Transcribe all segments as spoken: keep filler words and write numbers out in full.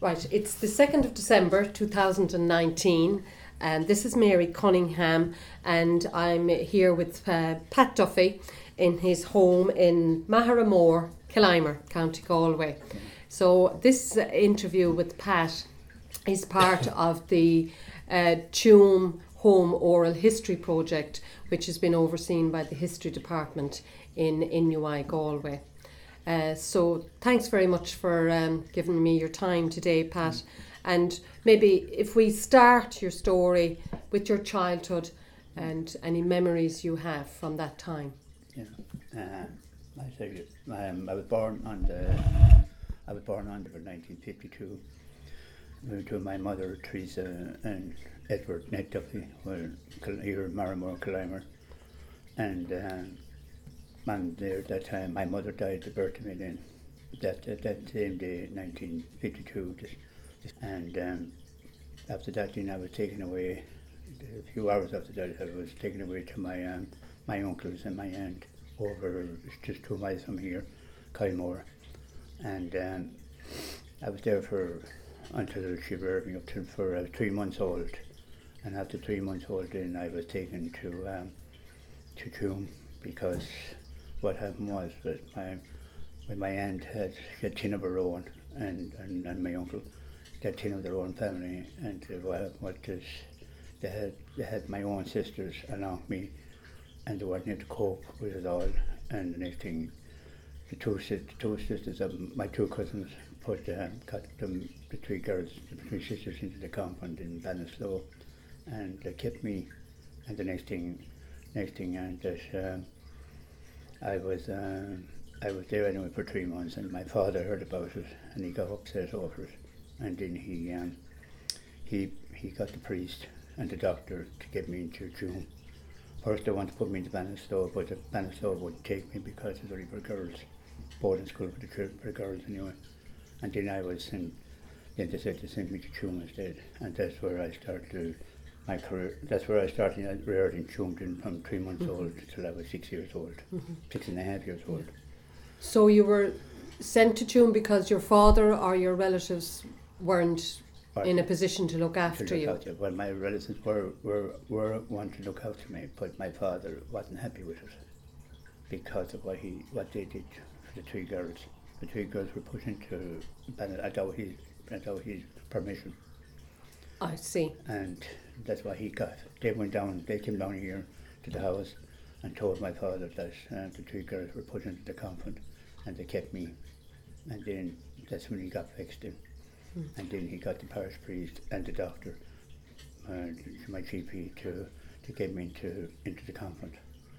Right, it's the second of December two thousand nineteen, and this is Mary Cunningham, and I'm here with uh, Pat Duffy in his home in Maharamore, Killimer, County Galway. So this uh, interview with Pat is part of the uh, Tuam Home Oral History Project, which has been overseen by the History Department in N U I Galway. Uh, so thanks very much for um, giving me your time today, Pat. And maybe if we start your story with your childhood and any memories you have from that time. Yeah, uh, I say um, I was born on the I was born on the nineteen fifty-two. To my mother Teresa and Edward Ned Duffy were here in Maramore, Killimer, and. Um, And there, that time, my mother died at birth of me then, that, that, that same day, nineteen fifty-two. Just, just, and um, after that, then I was taken away, a few hours after that, I was taken away to my um, my uncles and my aunt over just two miles from here, Kylemore. And um, I was there for, until she reared me up to, for I was three months old. And after three months old, then I was taken to, um, to Tuam, because what happened was that my when my aunt had, she had ten of her own, and, and, and my uncle they had ten of their own family, and uh, what happened was this, they had they had my own sisters along with me, and they weren't able to cope with it all. And the next thing, the two the two sisters of my two cousins put um, got them the three girls, the three sisters into the compound in Ballinasloe, and they kept me. And the next thing, next thing, and that. Um, I was um, I was there anyway for three months, and my father heard about it, and he got upset over it, and then he um, he he got the priest and the doctor to get me into Tuam. First they wanted to put me into Ballinasloe, but the Ballinasloe wouldn't take me because it was only for girls, boarding school for the children, for the girls anyway. And then I was sent, then they said to send me to Tuam instead, and that's where I started my career. That's where I started. I reared in Tuam from three months mm-hmm. old till I was six years old, mm-hmm. six and a half years old. So you were sent to Tuam because your father or your relatives weren't or in a position to look after to look you? After. Well, my relatives were, were, were wanting to look after me, but my father wasn't happy with it because of what he what they did for the three girls. The three girls were put into without his, without his permission. I see. And that's why he got. They went down. They came down here to the house and told my father that uh, the three girls were put into the convent, and they kept me. And then that's when he got vexed in. Hmm. And then he got the parish priest and the doctor, uh, my G P, to to get me into into the convent.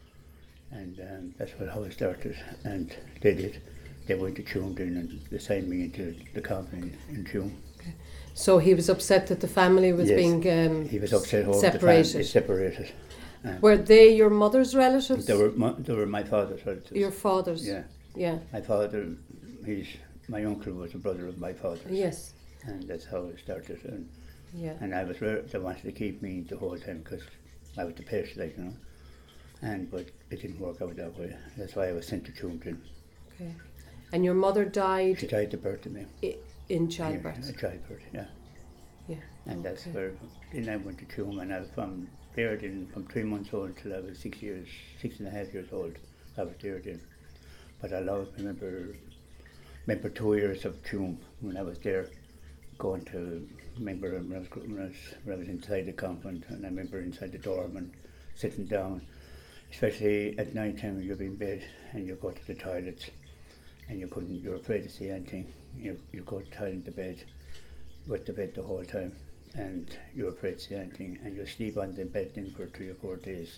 And um, that's what how it started. And they did. They went to Tuam then, and they signed me into the convent in Tuam. Okay. So he was upset that the family was yes, being um, he was upset over separated. The family, separated. Um, were they your mother's relatives? They were. My, they were my father's relatives. Your father's. Yeah. Yeah. My father, he's my uncle was a brother of my father's. Yes. And that's how it started. And yeah. And I was. They wanted to keep me the whole time because I was the pest, like you know. And but it didn't work out that way. That's why I was sent to Tuam. Okay. And your mother died. She died at birth of me. I, In childbirth. Yeah, childbirth, yeah. Yeah. And okay. that's where then I went to Tuam, and I was from there then from three months old till I was six years, six and a half years old. I was there then. But I always remember, remember two years of Tuam when I was there, going to remember when I was when I was, when I was inside the convent, and I remember inside the dorm and sitting down, especially at night time when you're in bed and you go to the toilets. And you couldn't, you're afraid to see anything. You you go tied into bed, with the bed the whole time, and you're afraid to see anything, and you sleep on the bed then for three or four days,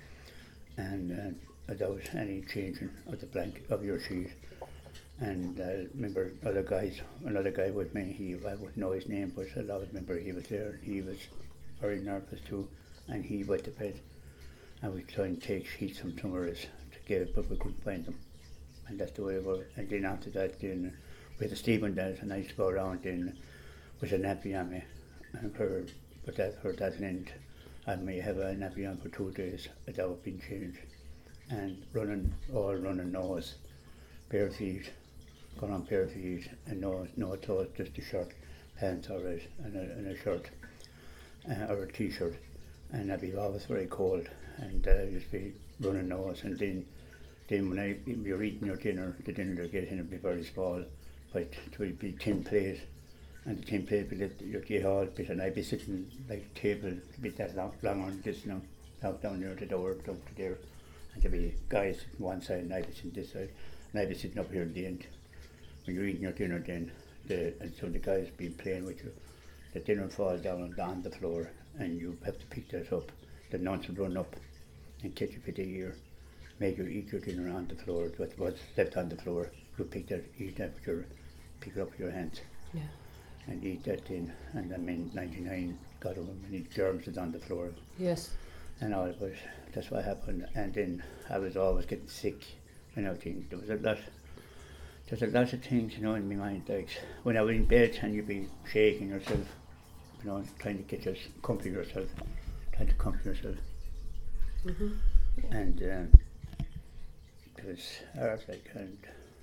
and uh, without any changing of the blanket of your sheet. And I uh, remember other guys, another guy with me. He I wouldn't know his name, but I always remember he was there. He was very nervous too, and he went to bed, and we tried to take sheets from somewhere else to give, but we couldn't find them. And that's the way it was. And then after that, then we had a Stephen dance, and I used to go around then with a nappy on me. And for, but that, for that end, I may have a nappy on for two days without being changed. And running, all running nose, bare feet, going on bare feet, and no, no clothes, just a shirt, pants all right, and a, and a shirt, uh, or a t-shirt, and I'd be always very cold, and uh, just be running nose, and then then when I, you're eating your dinner, the dinner you're getting would be very small, but it would be tin plate, and the tin plate would let you get all bit, and I'd be sitting like a table a bit that long, long on this now, out down near the door, down to there, and there'd be guys sitting one side, and I'd be sitting this side, and I'd be sitting up here at the end. When you're eating your dinner then, the, and so the guys be playing with you, the dinner falls down on, on the floor, and you have to pick that up. The nuns would run up and catch you by the ear, make you eat your dinner on the floor, what was left on the floor, you pick that, eat that with your, pick it up with your hands, Yeah. and eat that then, and then in ninety-nine, got over many germs was on the floor, Yes. and all, but that's what happened, and then I was always getting sick, and everything, there was a lot, there's a lot of things, you know, in my mind, like, when I was in bed and you'd be shaking yourself, you know, trying to get your, comfort yourself, trying to comfort yourself, Mm-hmm. and um, it was hard, like, and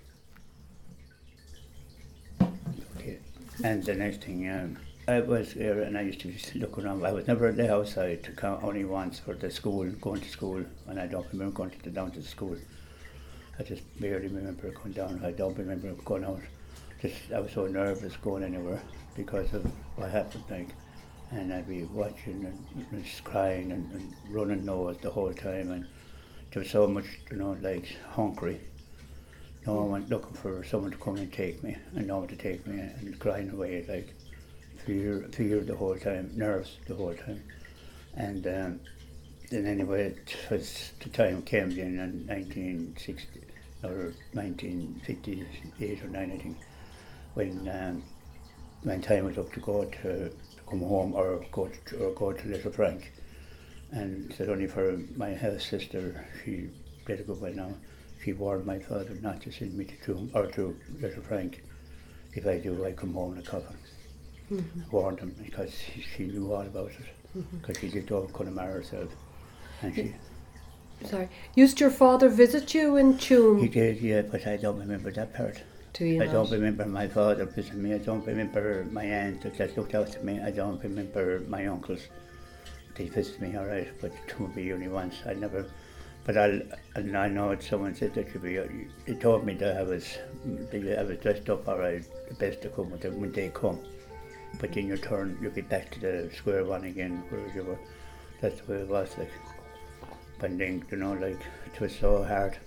okay. And the next thing, um, I was there and I used to just look around. I was never at the outside to count only once for the school, going to school, and I don't remember going to the, down to the school. I just barely remember going down. I don't remember going out. Just I was so nervous going anywhere because of what happened, like, and I'd be watching and, and just crying and, and running nose the whole time, and there was so much, you know, like hungry. No one looking for someone to come and take me, and no one to take me, and crying away, like fear, fear the whole time, nerves the whole time, and um, then anyway, it was the time came then in nineteen sixty or nineteen fifty-eight or nine, I think, when um, when time was up to go to, to come home or go to or go to Little Frank, and it was only for my house sister. She did a good way now. She warned my father not to send me to Tomb or to Little Frank. If I do, I come home in a coffin. Mm-hmm. Warned him because she, she knew all about it, because mm-hmm. she did all Connemara herself, and she. Sorry, used your father visit you in Tuam? He did, yeah, but I don't remember that part. Do you I not? don't remember my father visiting me. I don't remember my aunt that looked out to me. I don't remember my uncles. They visited me, all right, but two would be only once. I never. But I, and I know someone said that you be. They told me that I was, I was dressed up all right, the best to come with them when they come. But then you turn, you'll be back to the square one again, where you were. That's the way it was, like. But then, you know, like, it was so hard,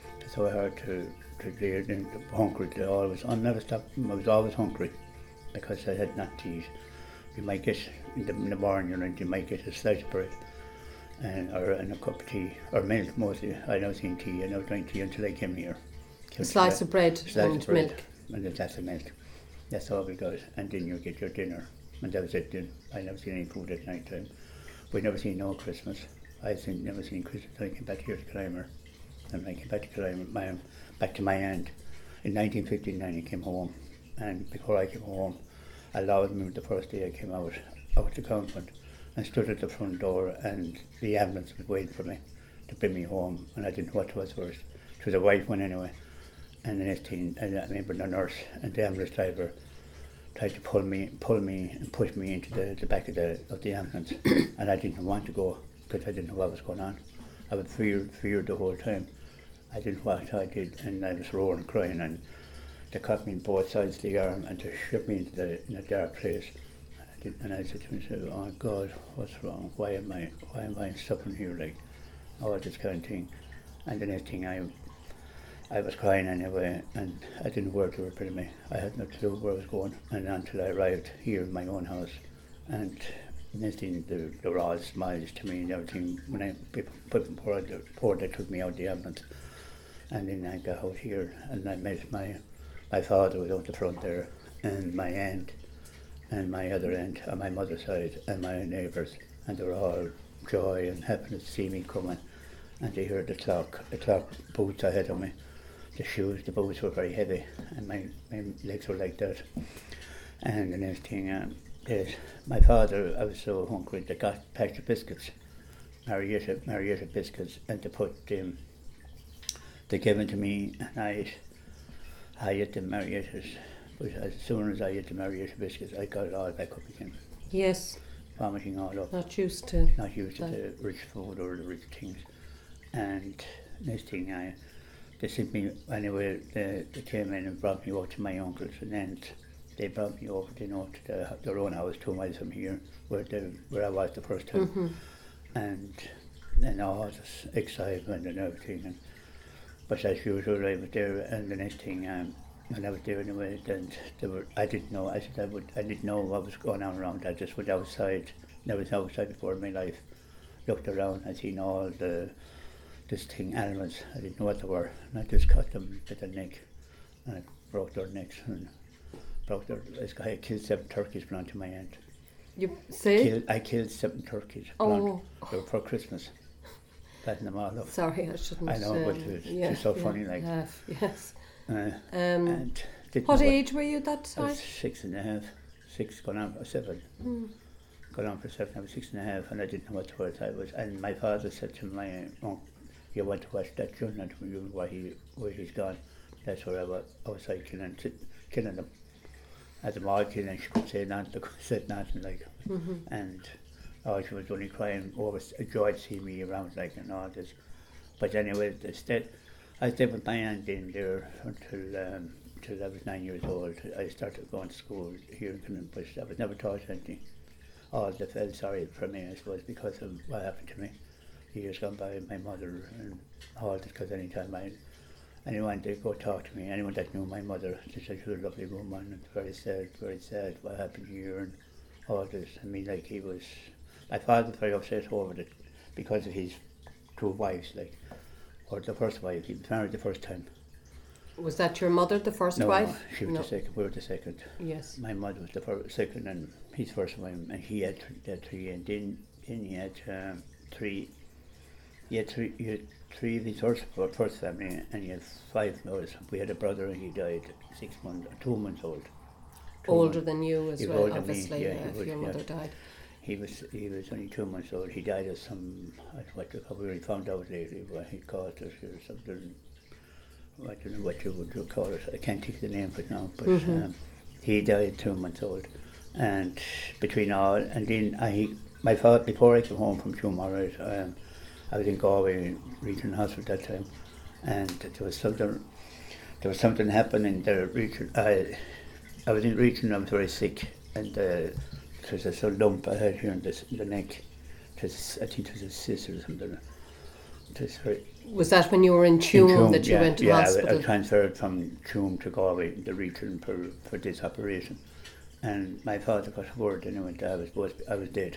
so hard to, to deal, and hungry to always, I never stopped, I was always hungry, because I had not to eat. You might get, in the, in the morning, you know, you might get a slice of bread, and, or and a cup of tea, or milk mostly. I never seen tea, I never drank tea until I came here. A slice of bread slice and of bread, milk. And a glass of milk. That's all we got, and then you get your dinner, and that was it then. I never seen any food at night time. We never seen no Christmas. I seen, never seen Christmas until I came back here to Clymer. And I came back to Clymer, my, back to my aunt. In nineteen fifty-nine I came home, and before I came home, I allowed me the first day I came out, out the convent, and stood at the front door, and the ambulance was waiting for me to bring me home, and I didn't know what it was first. It was a white one anyway. And the next thing, I remember the nurse and the ambulance driver tried to pull me, pull me and push me into the, the back of the of the ambulance, and I didn't want to go because I didn't know what was going on. I was feared, feared the whole time. I didn't know what I did, and I was roaring and crying, and they caught me on both sides of the arm and they shoved me into the in a dark place. And I, did, and I said to myself, "Oh God, what's wrong? Why am I, why am I suffering here like all this kind of thing?" And the next thing I. I was crying anyway, and I didn't know where to repair me. I had no clue where I was going, and until I arrived here in my own house, and next thing they, they were all smiles to me and everything. When I put before, before they took me out the ambulance, and then I got out here, and I met my my father was out the front there, and my aunt, and my other aunt on my mother's side, and my neighbours, and they were all joy and happiness to see me coming, and they heard the clock, the clock boots I had on me. The shoes, the boots were very heavy, and my, my legs were like that. And the next thing, um, is my father, I was so hungry, they got a pack of biscuits, Marietta, Marietta biscuits, and they put them, they gave them to me, and I ate, I ate the Mariettas But as soon as I had to marry the biscuits, I got it all back up again. Yes. Vomiting all up. Not used to. Not used to that. the rich food or the rich things. And next thing, I, they sent me, anyway, they, they came in and brought me over to my uncle's, and then they brought me over, you know, to the, their own house two miles from here, where, they, where I was the first time. Mm-hmm. And then all this excitement and everything. And, but as usual, I was there, and the next thing, um, when I was there anyway, then they were, I didn't know, I said I, would, I didn't know what was going on around. I just went outside, I was outside before in my life, looked around, I seen all the, this thing, animals, I didn't know what they were, and I just cut them to the neck, and I broke their necks, and broke their, I killed seven turkeys belonged to my aunt. You say? Killed, I killed seven turkeys Oh. They were for Christmas. Fattened them all up. Sorry, I shouldn't. I know, um, but it's yeah, just so yeah, funny, like. Have, yes. Uh, Um, and didn't what know age were you at that I time? was six and a half, six, gone on for seven. Hmm. Gone on for seven, I was six and a half, and I didn't know what the word I was. And my father said to my uncle, you want to watch that journal where, he, where he's gone. That's where I was outside killing, killing them. At the mall killing, she could say nothing, said nothing, like. Mm-hmm. And oh, she was only crying over joy to see me around, like, and all this. But anyway, the stayed, I stayed with my aunt in there until um, until I was nine years old. I started going to school here in Killeen, but I was never taught anything. All they felt sorry for me, I suppose, because of what happened to me. Years gone by, my mother and all this, because any time I, anyone they go talk to me, anyone that knew my mother, they said she was a lovely woman, and very sad, very sad what happened here and all this. I mean, like, he was, my father was very upset over it because of his two wives, like, or the first wife, he was married the first time. Was that your mother, the first No, wife? no, she was No. the second, we were the second. Yes. My mother was the first, second, and his first wife, and he had, th- had three, and then, then he had um, three, he had three, he had three of his first, first family, and he had five others. We had a brother, and he died six months, two months old. Two Older months. than you as He was well, older than me, obviously, yeah, uh, he if was, your yeah. mother died. He was he was only two months old. He died of some, what you call, we really found out lately what he called it or something. I don't know what you would call it. I can't think of the name for it now. But Mhm. um, he died two months old, and between all, and then I, my father, before I came home from Tullamore, um, I was in Galway Regional Hospital at that time, and there was something, there was something happening there. Region, I, I was in Region. I was very sick, and uh, there was a sort of lump I had here in, this, in the neck. It was, I think it was a cyst or something. It was very, Was that when you were in Tuam, Tuam, that you yeah, went to yeah, I, hospital? I transferred from Tuam to Galway, the region, for, for this operation. And my father got word anyway that I was supposed I was dead.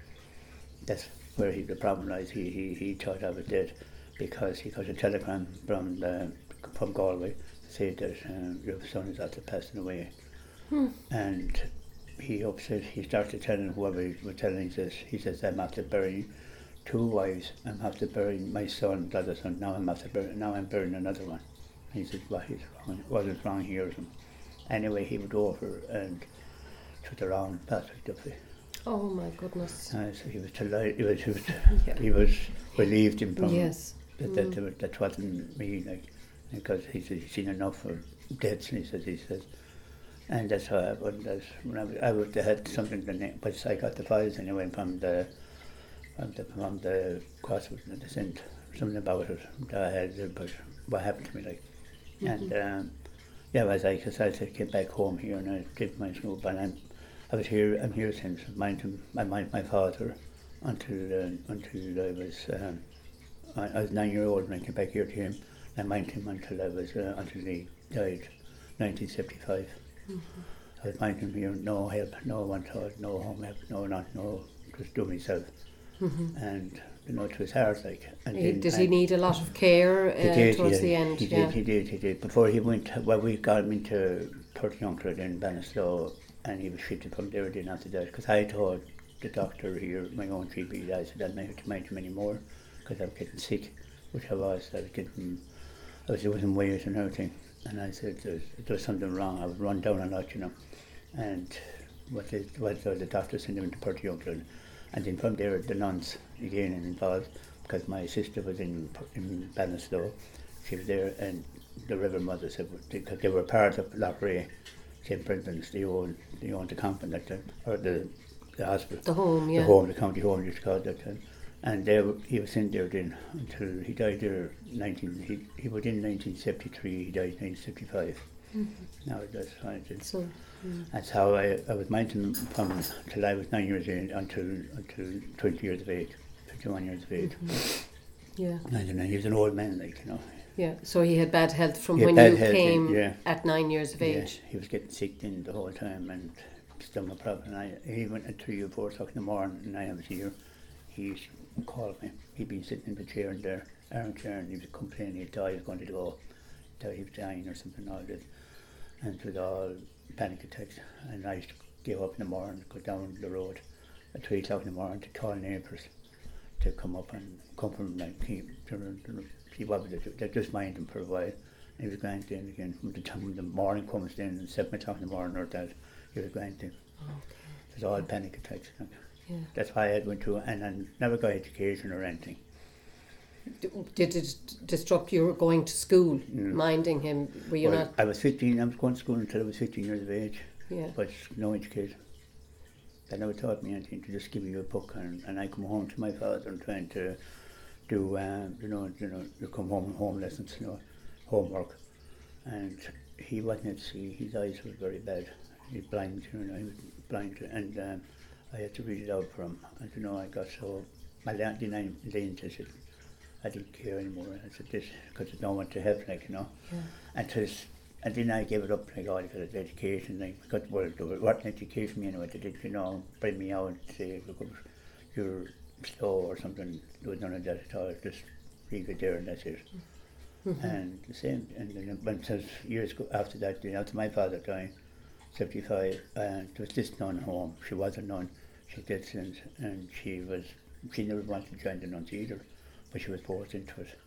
That's where he, the problem lies. He, he, he thought I was dead because he got a telegram from the, from Galway to say that um, your son is after passing away. Hmm. And he upset. He started telling whoever he was telling, he says, he says, I'm after burying two wives. I'm after burying my son, the other son. Now I'm after burying. Now I'm burying another one. And he says, "What is wrong? What is wrong here?" Anyway, he would go over and took the wrong Patrick Duffy. Oh my goodness. Uh, so he was delighted. He was, he was, Yeah. he was relieved him from Yes. that. That, that, that wasn't me, like, because he said he's seen enough of deaths. And he says, he says, and that's how I went. That's when I, was, I would have had something to name, but I got the files anyway from the from the from the Crosswood and the Saint, something about it that I had about what happened to me, like, mm-hmm. and um, yeah, as I because I came back home here and I did my school, but I'm I was here. I'm here since minding my mind my father until uh, until I was um, I, I was nine year old when I came back here to him. I minded him until I was uh, until he died, nineteen seventy-five. Mm-hmm. I was minding him here, no help, no one thought, no home help, no not, no, just do myself. Mm-hmm. And you know, it was hard, like. And He, then, did he need a lot of care uh, he did, towards he, the end? He yeah. did, he did, he did. Before he went, well, we got him into thirty Youngford in Bannistow, and he was shifted from there then after that. Because I told the doctor here, my own G P, I said I didn't have to mind him anymore because I was getting sick, which I was. I was getting, I was losing weight and everything. And I said there was, there was something wrong. I would run down a lot, you know. And what the, what the, the doctor sent him into thirty Youngford. And then from there, the nuns again involved, because my sister was in in Bannistow. She was there, and the Reverend Mother said, because they were part of Lochray, Saint Brendan's, they owned, they owned the camping at that time, or the, the hospital. The home, yeah. The home, the county home, used to call it that time. And there, he was in there then until he died there. Nineteen, he he was in nineteen seventy-three. He died in nineteen seventy-five. Mm-hmm. Now that's how it is. So, mm. That's how I I was minding from till I was nine years old until until twenty years of age, twenty-one years of age. Mm-hmm. Yeah. And he was an old man, like, you know. Yeah. So he had bad health from when you came yeah. at nine years of age. Yeah. He was getting sick then the whole time, and stomach problem. And I he went at three or four o'clock in the morning, and I was here. He called me. He'd been sitting in the chair in there, armchair, and he was complaining he thought he was going to go, thought he was dying or something like that. And it was all panic attacks. And I used to get up in the morning, go down the road at three o'clock in the morning to call neighbours to come up and come from like keep to see what was it. They just mind him for a while. And he was going in again from the time the morning comes in and seven o'clock in the morning or that he was going in. Okay. It was all panic attacks. Yeah. That's why I went to, and I never got education or anything. Did it disrupt you going to school, mm. minding him? Were you well, not? I was fifteen, I was going to school until I was fifteen years of age, yeah. but no education. They never taught me anything, to just give me a book, and, and I come home to my father and trying to do, um, you know, you know, you come home and home lessons, you know, homework. And he wasn't able to see, his eyes were very bad. He was blind, you know, he was blind, and um, I had to read it out for him. And you know, I got so, my then I said, I didn't care anymore. I said this, because I don't want to help, like, you know. Yeah. And, tis, and then I gave it up, like, all because of the education, like, because, well, there wasn't education me anyway. They did, you know, bring me out and say, look, you're slow or something. There was none of that at all. Just leave it there and that's it. Mm-hmm. And the same, and then when it was years after that, you know, after my father died, seventy-five, and there was this nun home. She was a nun. She did since, and she was, she never wanted to join the nuns either, but she was forced into it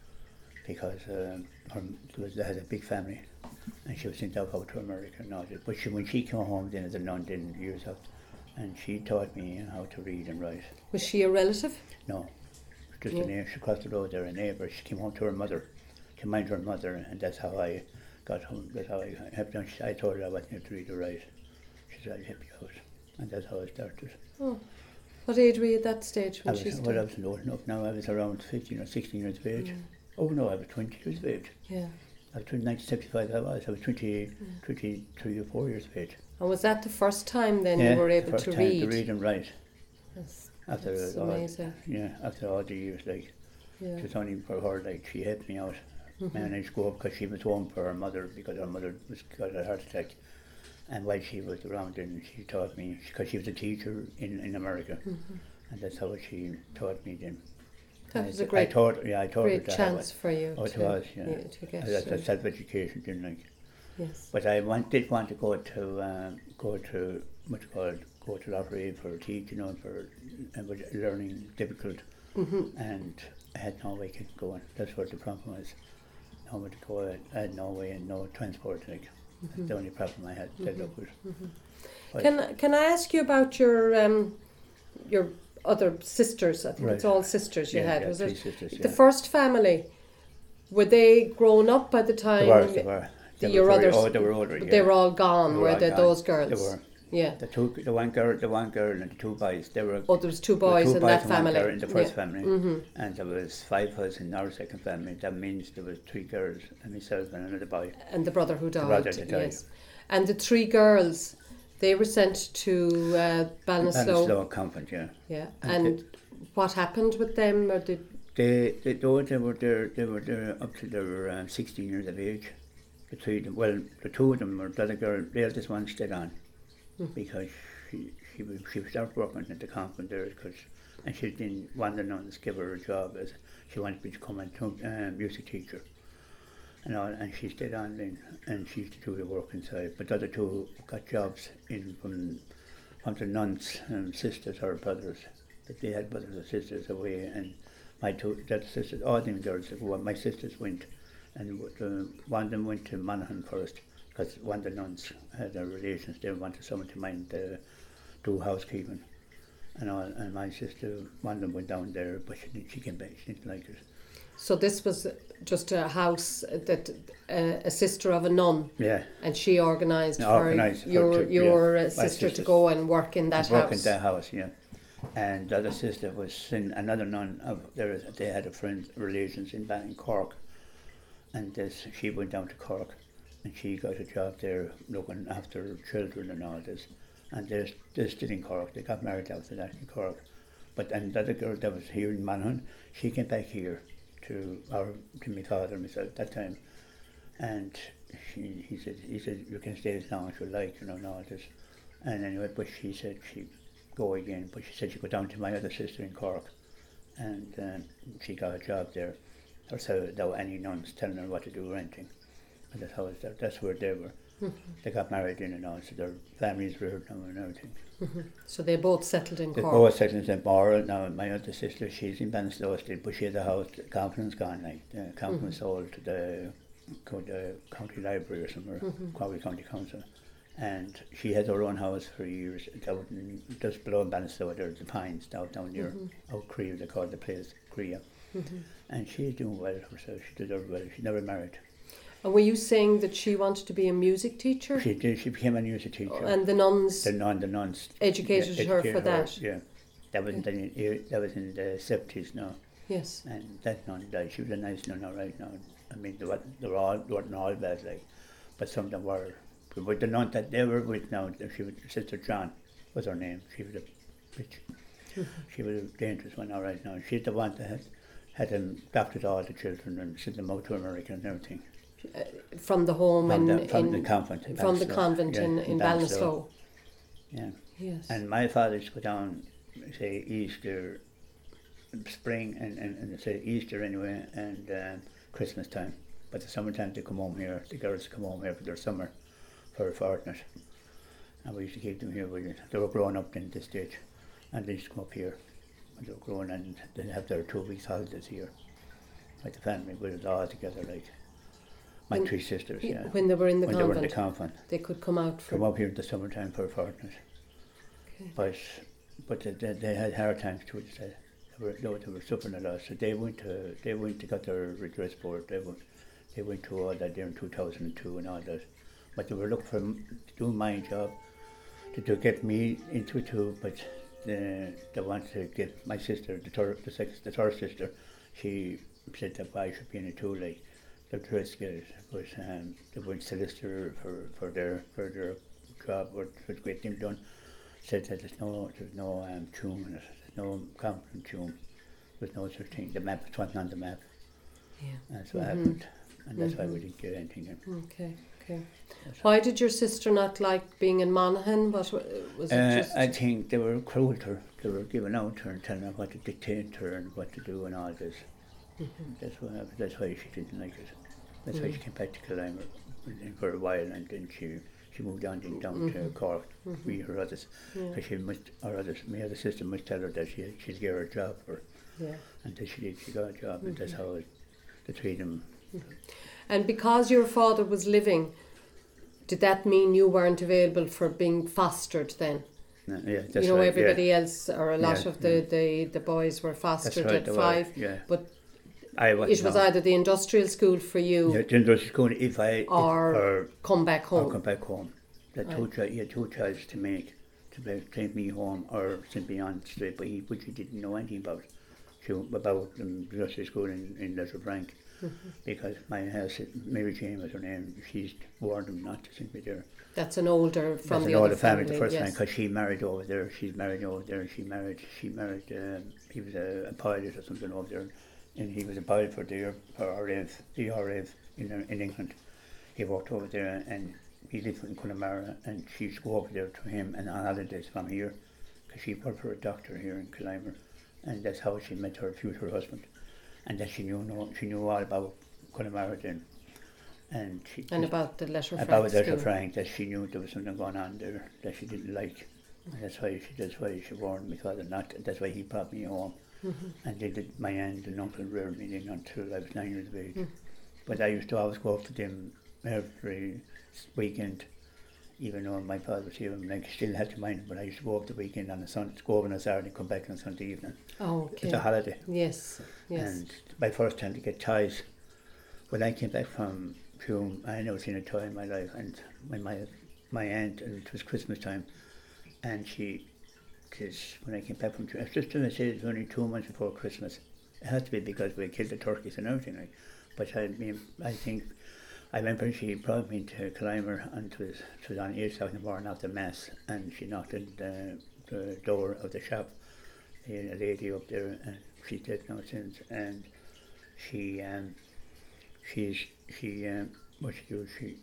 because um, her, was, they had a big family, and she was sent out to America and all that. But she, when she came home then as a nun, then years after, and she taught me how to read and write. Was she a relative? No, just yeah. a neighbor. She crossed the road there, a neighbour. She came home to her mother, to mind her mother, and that's how I got home. That's how I helped her. I told her I wasn't able to read or write. She said, I'll help you out. And that's how I started. Oh. What age were you at that stage when I was, she started? Well, I was old enough now. I was around fifteen or sixteen years of age. Mm. Oh no, I was twenty years of age. Yeah. I was nineteen seventy-five I was. I was twenty, yeah. twenty-three or four years of age. And was that the first time then yeah, you were able first to time read? to read and write. That's, after that's all, amazing. Yeah, after all the years, like, yeah. It was only for her, like, she helped me out. Mm-hmm. And I used to go up because she was home for her mother, because her mother was got a heart attack. And while she was around, and she taught me, because she was a teacher in, in America. Mm-hmm. And that's how she taught me then. That was I, a great, I taught, yeah, I taught great her chance for you. Oh, to, it was, yeah. yeah to get that's a self-education, didn't I? Yes. But I want, did want to go to, um, go to, what's it called, go to Loughrey for teaching, you know, for and was learning difficult. Mm-hmm. And I had no way to go on. That's what the problem was. No way to go, I had no way and no transport, like. Mm-hmm. That's the only problem I had to mm-hmm. up with. Mm-hmm. Can Can I ask you about your um, your other sisters? I think right. It's all sisters you yeah, had. Yeah, was three it sisters, yeah. the first family? Were they grown up by the time? They were. They were. They your were others? Oh, they were older. Yeah. They were all gone. They were were they gone. Those girls? They were. Yeah. The two, the one girl, the one girl, and the two boys. They were. Oh, there was two boys two in boys that and family. One girl in the first yeah. family, mm-hmm. and there was five of us in our second family. That means there was three girls and myself and another boy. And the brother who died. The brother that died. Yes. And the three girls, they were sent to uh, Ballinasloe. Ballinasloe convent, yeah. Yeah. And, and it, what happened with them, or did they? They, they, they were there. They were there up till they were um, sixteen years of age. The three of them, well, the two of them were the other girl. The eldest one stayed on mm. because she she was she started working at the convent there because, and she didn't want the nuns give her a job as she wanted to become a uh, music teacher. And all, and she stayed on then, and she used to do the work inside. But the other two got jobs in from from the nuns' um, sisters or brothers. That they had brothers or sisters away, and my two that sisters, all them girls, my sisters went, and uh, one of them went to Monaghan first because one of the nuns had their relations. They wanted someone to mind the do housekeeping, and all. And my sister, one of them went down there, but she didn't, she came back. She didn't like it. So this was just a house that uh, a sister of a nun, Yeah. and she organised for Organised for your to- your yeah, uh, my sister to sisters. go and work in that Work house. in that house, yeah. And the other sister was in another nun of there. They had a friend, relations in in Cork, and this she went down to Cork, and she got a job there looking after children and all this. And they're, they're still in Cork. They got married after that in Cork. But and the other girl that was here in Monaghan, she came back here to our to my father and myself at that time, and she he said he said you can stay as long as you like, you know, and all this. And anyway, but she said she'd go again, but she said she'd go down to my other sister in Cork, and um, she got a job there. Or so without any nuns telling her what to do or anything. And that's how it, that's where they were. Mm-hmm. They got married in and all, so their families reared them and everything. Mm-hmm. So they both settled in They Cork. both settled in Saint Maura. Now my other sister, she's in Ballinasloe still, but she has a house. The Confidence gone, like the Confidence mm-hmm. sold to the, the county library or somewhere, mm-hmm. Cork County Council, and she has her own house for years. Down in, just below Ballinasloe, there's the Pines down down near mm-hmm. Oak Cree, they call the place Crea. Mm-hmm. And she's doing well herself. She did very well. She never married. And were you saying that she wanted to be a music teacher? She did. She became a music teacher. And the nuns. The nun, the nuns educated, yeah, educated her for her, that. Yeah, that was yeah. in the, that was in the seventies now. Yes. And that nun died. She was a nice nun, all right now. I mean, they were they were all they weren't all bad, like, but some of them were. But the nun that they were with now, she was Sister John, was her name. She was a bitch. Mm-hmm. She was a dangerous one, all right now. She's the one that had. had them adopted all the children and sent them out to America and everything. Uh, from the home from in, the, from in the convent in from the convent yeah, in, in Ballinasloe. Yeah. Yes. And my father used to go down, say Easter, spring and, and, and say Easter anyway, and um, Christmas time. But the summertime they come home here, the girls come home here for their summer for a fortnight. And we used to keep them here with it. They were growing up in this stage, and they used to come up here. They were growing and they have their two weeks holidays here. Like the family, we were all together, like my when, three sisters, yeah. When they were in the when convent? When they were in the convent. They could come out for... Come up here in the summertime for a fortnight. Okay. But but they, they, they had hard times too, they said. They were, they were suffering a lot, so they went to, they went to get their redress board. They went, they went to all that there in two thousand two and all that. But they were looking for doing my job to, to get me into it too, but the, they wanted to get my sister, the third, the, sixth, the third sister, she said that I should be in it too, like the dress get but um, they went solicitor for, for their for their job or to get them done. Said that there's no there's no um, tune in it, there's no confident tune, there's no such thing. The map wasn't on the map. Yeah. That's what mm-hmm. happened, and that's mm-hmm. why we didn't get anything in. Okay. Okay. Why did your sister not like being in Monaghan? What was it? Uh, just I think they were cruel to her. They were giving out to her and telling her what to dictate to her and what to do and all this. Mm-hmm. That's why. That's why she didn't like it. That's mm-hmm. why she came back to Killimer for a while, and then she she moved on down mm-hmm. to Cork mm-hmm. with her others. Because yeah. she must, her others, my other sister must tell her that she she'd give her a job for. Yeah. And then she did. She got a job, mm-hmm. and that's how it, the three of them. Mm-hmm. And because your father was living, did that mean you weren't available for being fostered then? No, yeah, that's you know, right, everybody yeah. else, or a lot yeah, of the, yeah. the, the boys were fostered right, at five, were, yeah. but I was, it was no. either the industrial school for you, yeah, the industrial school if I or, if, or come back home. Or come back home. The right. two cho- you had two choices to make, to be, take me home or simply on straight, but he, which he didn't know anything about. She, about the industrial school in, in Lesser Frank. Mm-hmm. Because my house, Mary Jane was her name, she's warned him not to send me there. That's an older from That's the an other older family, family the first yes. time, because she married over there. She's married over there. She married. She married. Um, he was a, a pilot or something over there, and he was a pilot for the for R A F, the R A F in in England. He worked over there, and he lived in Connemara, and she used to go over there to him and on holidays from here, because she worked for a doctor here in Killimer, and that's how she met her future husband, and that she knew no, she knew all about Connemara then. And, she and about the letter Frank about letter school. Frank, that she knew there was something going on there that she didn't like, and that's why she that's why she warned my father not. That's why he brought me home, mm-hmm. and they did my aunt and uncle reared me in until I was nine years of age. Mm. But I used to always go up to them every weekend, even though my father was here, like, still had to mind it, but I used to go up the weekend on a Sunday, go over on a Saturday and come back on Sunday evening. Oh, okay. It's a holiday. Yes, yes. And my first time to get ties, when I came back from Hume, I had never seen a tie in my life, and when my my aunt, and it was Christmas time, and she, because when I came back from Hume, just as I said, it was only two months before Christmas. It had to be because we killed the turkeys and everything, like. But I mean, I think, I remember she brought me to Clymer, and it was, it was on eight o'clock in the morning after Mass, and she knocked at the, the door of the shop. A lady up there, and she's dead now since, and she, um, she's, she, um, what she do, she,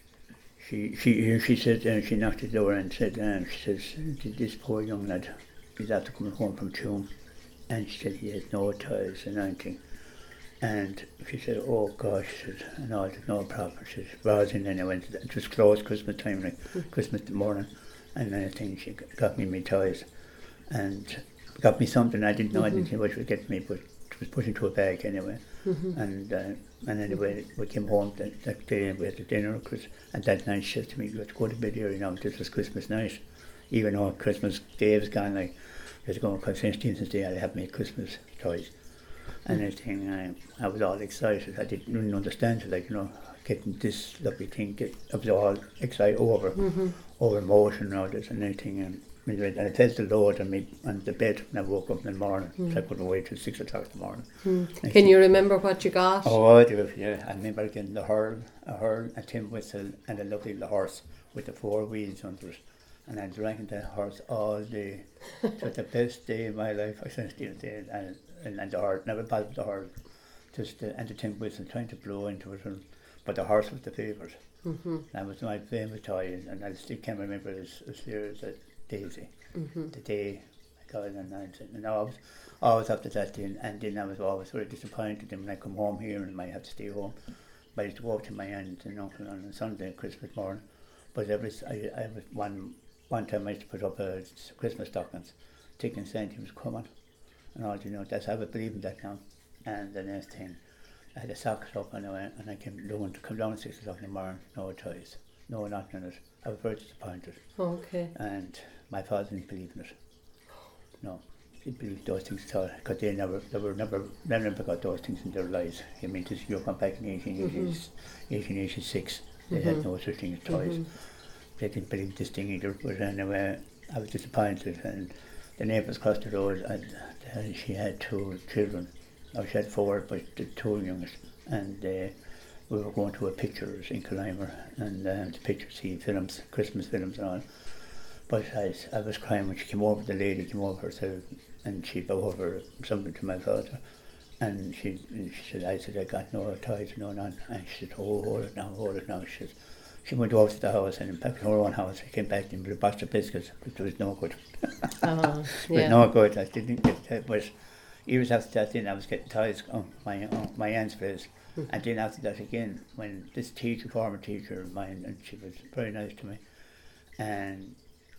she, she, she said, uh, she knocked at the door and said, um, she says, this poor young lad, he's after coming home from Tuam, and she said he has no ties and anything. And she said, oh gosh, she said, no, there's no problem. She said, Rosin, and I went, it was close Christmas time, like mm. Christmas morning, and then I think she got me my toys, and got me something I didn't know, mm-hmm. I didn't know what she would get me, but it was put into a bag anyway. Mm-hmm. And uh, and anyway, we came home that, that day and we had the dinner, and that night she said to me, you have to go to bed here, you know, this was Christmas night. Even though Christmas Day was gone, like, I was going for Saint Stephen's Day, I had my Christmas toys. And everything, I, I was all excited. I didn't even understand it, like, you know, getting this lovely thing. Get, I was all excited over, mm-hmm. over emotion and all this and everything. And, and I felt the load on me on the bed when I woke up in the morning. Mm. So I couldn't wait till six o'clock in the morning. Mm. Can you remember what you got? Oh, I do, yeah. I remember getting the hurl, a hurl, a tin whistle, and a lovely little horse with the four wheels under it. And I drank that horse all day. It was the best day of my life. I still did. And, and, and the horse, never bothered with the horse. Just uh, and the tin whistle, trying to blow into it. And, but the horse was the favourite. Mm-hmm. That was my favourite toy. And I still can't remember as, as clear as that Daisy. Mm-hmm. The day I got it. And, and I was always after that day. And, and then I was always very disappointed. And when I come home here and I might have to stay home. But I used to go up to my aunt and uncle on a Sunday, Christmas morning. But every, I, I was one... One time I used to put up a Christmas stockings, thinking Santa was coming, and all, you know, that's how I believe in that now. And the next thing, I had a socket up and I went, and I came down to come down at six o'clock in the morning, no toys, no nothing in it. I was very disappointed. Okay. And my father didn't believe in it. No, he believed those things at all, because they never, they were never, they never got those things in their lives. I mean, this you come back in eighteen eighty-six, they mm-hmm. had no such thing as toys. Mm-hmm. They didn't believe this thing either, but anyway, I was disappointed. And the neighbours across the road, and, and she had two children. Oh, she had four, but the two youngest. And uh, we were going to a pictures in Clymer, and uh, the pictures, see films, Christmas films and all. But I, I was crying when she came over, the lady came over herself, and she brought over something to my father. And she, and she said, I said, I got no toys, no none. And she said, oh, hold it now, hold it now. She said, she went over to the house and back to her own house. She came back with a box of biscuits, but it was no good. uh, yeah. It was no good. I didn't get it. But years after that, then I was getting toys on my on my aunt's place. Mm. And then after that again, when this teacher, former teacher of mine, and she was very nice to me, and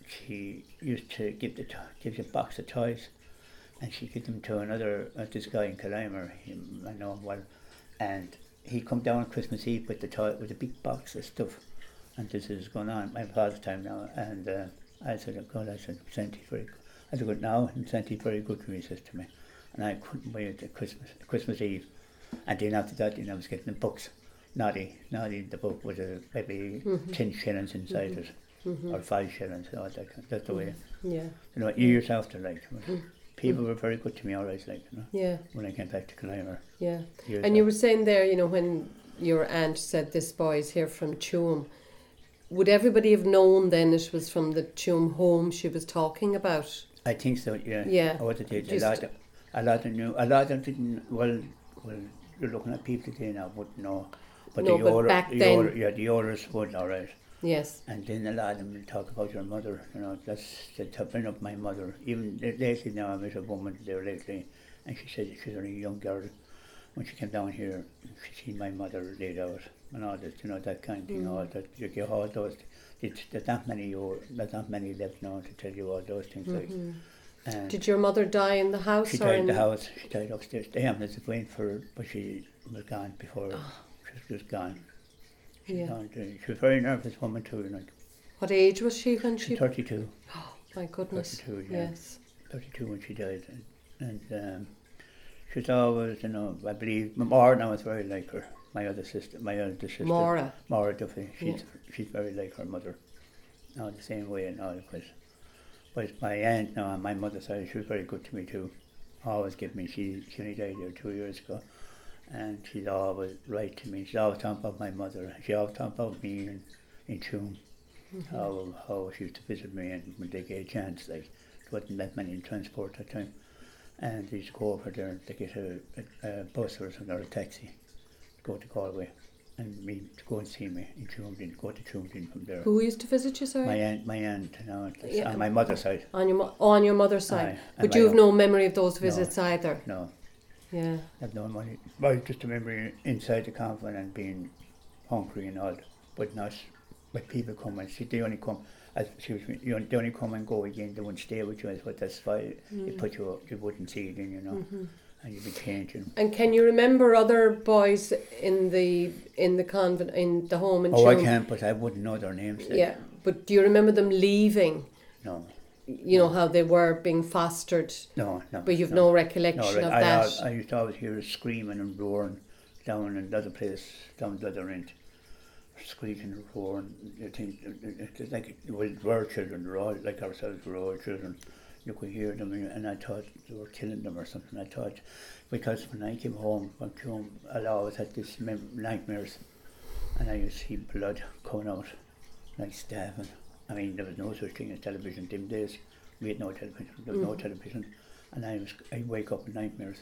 she used to give the to- give you a box of toys, and she gave them to another, uh, this guy in Clymer, I know him well, and he come down on Christmas Eve with the toy, with a big box of stuff. And this is going on my father's time now, and uh, I said, oh God, I said, Santi very good. I said, good now, and Santi very good to me, he says to me. And I couldn't wait at Christmas, Christmas Eve. And then after that, then I was getting the books. Naughty, Naughty, the book was uh, maybe mm-hmm. ten shillings inside mm-hmm. it, mm-hmm. or five shillings, all that, that's the way. Yeah. You know, years after, like, mm-hmm. people were very good to me always, like, you know, yeah. when I came back to Clymer. Yeah. And after. You were saying there, you know, when your aunt said this boy's here from Tuam, would everybody have known then it was from the Tuam home she was talking about? I think so, yeah. Yeah. I would have did. A lot, of, a lot of knew. A lot of them didn't. Well, well, you're looking at people today now wouldn't know. But no, the but older, back the then, older, yeah, the oldest would, all right. Yes. And then a lot of them will talk about your mother. You know, that's to bring up my mother. Even lately now, I met a woman there lately, and she said she's only a young girl. When she came down here, she seen my mother laid out and all this, you know, that kind of thing. Mm. All that, you get all those. It's, there's not many. There's not many left now to tell you all those things. Mm-hmm. Like. And did your mother die in the house? She or died in in the house. She died upstairs. The ambulance was waiting for her, but she was gone before. Oh. She was just gone. She, yeah. was gone. She was a very nervous woman too, you know. What age was she when she... She's thirty-two. Oh, my goodness. thirty-two, yeah. Yes. thirty-two when she died. And, and um, she was always, you know, I believe, Maura now was very like her. My other sister, my other sister. Maura. Maura Duffy. She's, Yeah. she's very like her mother. Now the same way and all, because but my aunt now on my mother's side, she was very good to me too. Always give me, she, she only died there two years ago. And she's always right to me. She's always talking about my mother. She always talking about me in, in Tuam. Mm-hmm. How, how she used to visit me, and when they get a chance, like, there wasn't that many in transport at that time. And they used to go over there and they get a, a, a bus or something, or a taxi, to go to Galway, and me to go and see me in Tuam, go to Tuam from there. Who used to visit you, sorry? My aunt, my aunt, you know, Yeah. on my mother's side. On your, mo- on your mother's side. Aye, But and you my have own- no memory of those visits either? No, Yeah. I have no money. I just remember inside the convent and being hungry and all, but not with people come and see. They only come, as she was, you know, they only come and go again. They wouldn't stay with you. As what that's why Mm. they put you up. You wouldn't see again, you know, Mm-hmm. and you'd be changing. And can you remember other boys in the in the convent, in the home in Oh, I Tuam? can't, but I wouldn't know their names. Like. Yeah, but do you remember them leaving? No, You know, how they were being fostered, no, no. but you've no, recollection No, right. of I, that? I, I used to always hear screaming and roaring down in the other place, down the other end. Screeching and roaring. You think, it's like, well, we're children, we're all like ourselves, we're all children. You could hear them, and I thought they were killing them or something. I thought, because when I came home from home, I always had these mem- nightmares, and I used to see blood coming out, like stabbing. I mean, there was no such thing as television in them days. We had no television, there was mm. no television, and I was, I wake up with nightmares.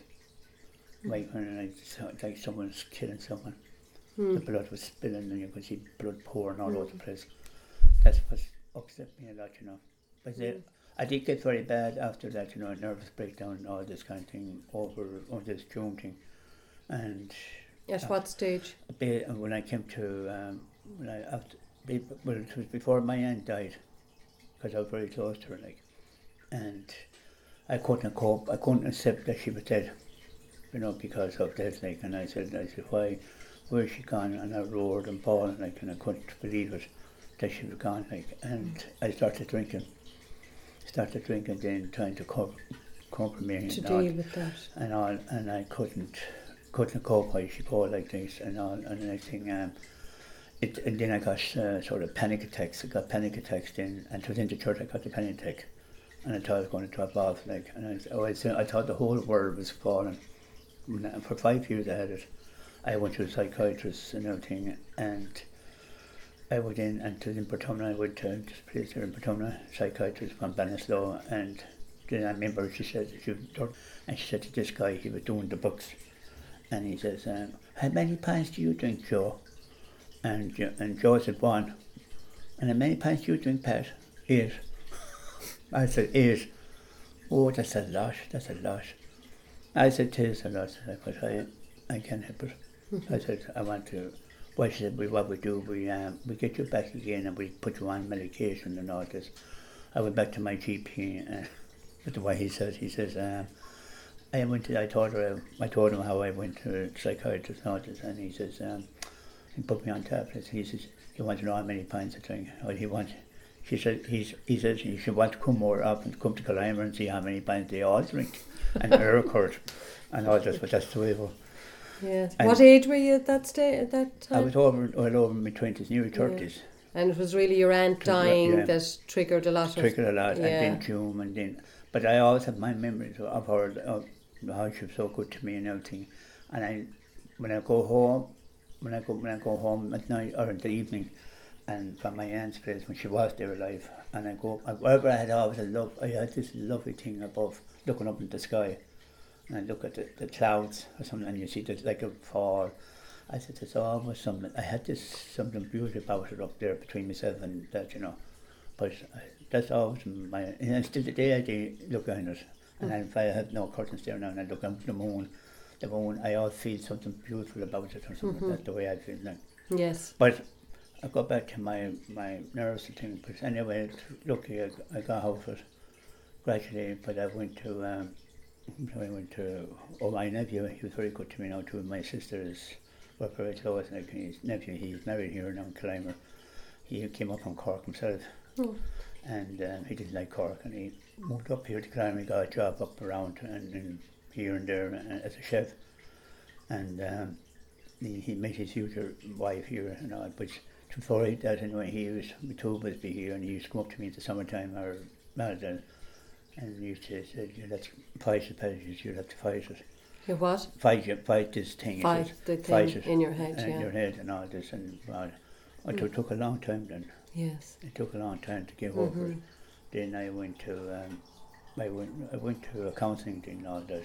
Mm. Like when I saw, like someone was killing someone. Mm. The blood was spilling, and you could see blood pouring all mm. over the place. That's what upset me a lot, you know. But mm. I did get very bad after that, you know, nervous breakdown and all this kind of thing over, over this June thing. And at uh, what stage? When I came to, um, when I after, well, it was before my aunt died, because I was very close to her, like, and I couldn't cope. I couldn't accept that she was dead, you know, because of that, like. And I said, I said, why, where's she gone? And I roared and bawled, like, and I couldn't believe it that she was gone, like. And I started drinking. Started drinking, then trying to cope, cope with me to and deal all, with that, and all, and I couldn't, couldn't cope. Why she go like this and all, and the next thing, um, it, and then I got uh, sort of panic attacks. I got panic attacks then, and within the church I got the panic attack, and I thought I was going to drop off, like, and I, I, I thought the whole world was falling. And for five years I had it. I went to a psychiatrist and everything, and I went in, and to in Portumna, I went to this place here in Portumna, psychiatrist from Bannislaw, and then I remember she said, she, and she said to this guy, he was doing the books, and he says, um, how many pints do you drink, Joe? And, and Joe said, one. And how many pints do you drink, Pat? Eight. I said, eight. Oh, that's a lot, that's a lot. I said, tis a lot, but I, I can't help it. I said, I want to. Well, she said, we, what we do, we um, we get you back again and we put you on medication and all this. I went back to my G P, uh, but the way he said, he says, um, I went to, I told her, I told him how I went to a psychiatrist and all this, and he says, um, he put me on tablets. He says, he wants to know how many pints I drink. Or he wants, she said, he's, he says, he should want to come more often, to come to Collimer and see how many pints they all drink, and Urquhart, and all this, but that's the way it was. Yes. What age were you at that stage? At that time? I was over, well over my twenties, nearly thirties. Yeah. And it was really your aunt dying yeah. that triggered a lot of. Triggered a lot, yeah. and then June, and then. But I always have my memories of her, of how she was so good to me and everything. And I, when I go home, when I go when I go home at night or in the evening, and from my aunt's place when she was there alive, and I go wherever I had always a love, I had this lovely thing above, looking up in the sky. And I look at the, the clouds or something, and you see there's like a fall. I said, there's always something. I had this something beautiful about it up there between myself and that, you know. But I, that's always my. And still today I do look at it, and mm. if I have no curtains there now, and I look at the moon, the moon, I always feel something beautiful about it or something. Mm-hmm. That's the way I feel now. Yes. But I got back to my my nerves and thing. But anyway, luckily I, I got out of it gradually. But I went to. Um, So I went to, oh my nephew, he was very good to me now too. My sisters were very close, and his nephew, he's married here now in Collimer. he came up from Cork himself, Oh. and um, he didn't like Cork, and he moved up here to Clan. He got a job up around and, and here and there uh, as a chef, and um, he, he met his future wife here and all. But before he that anyway, he was too busy here, and he used to come up to me in the summertime or Malden, and he used to say, "You let's fight the passages. You have to fight it. You what? Fight it. Fight this thing. Fight says, the thing fight it in your head, in yeah. your head and all this." And well, it Mm. took a long time then. Yes. It took a long time to get over it. Mhm. Then I went to um, I went I went to a counselling thing and all that.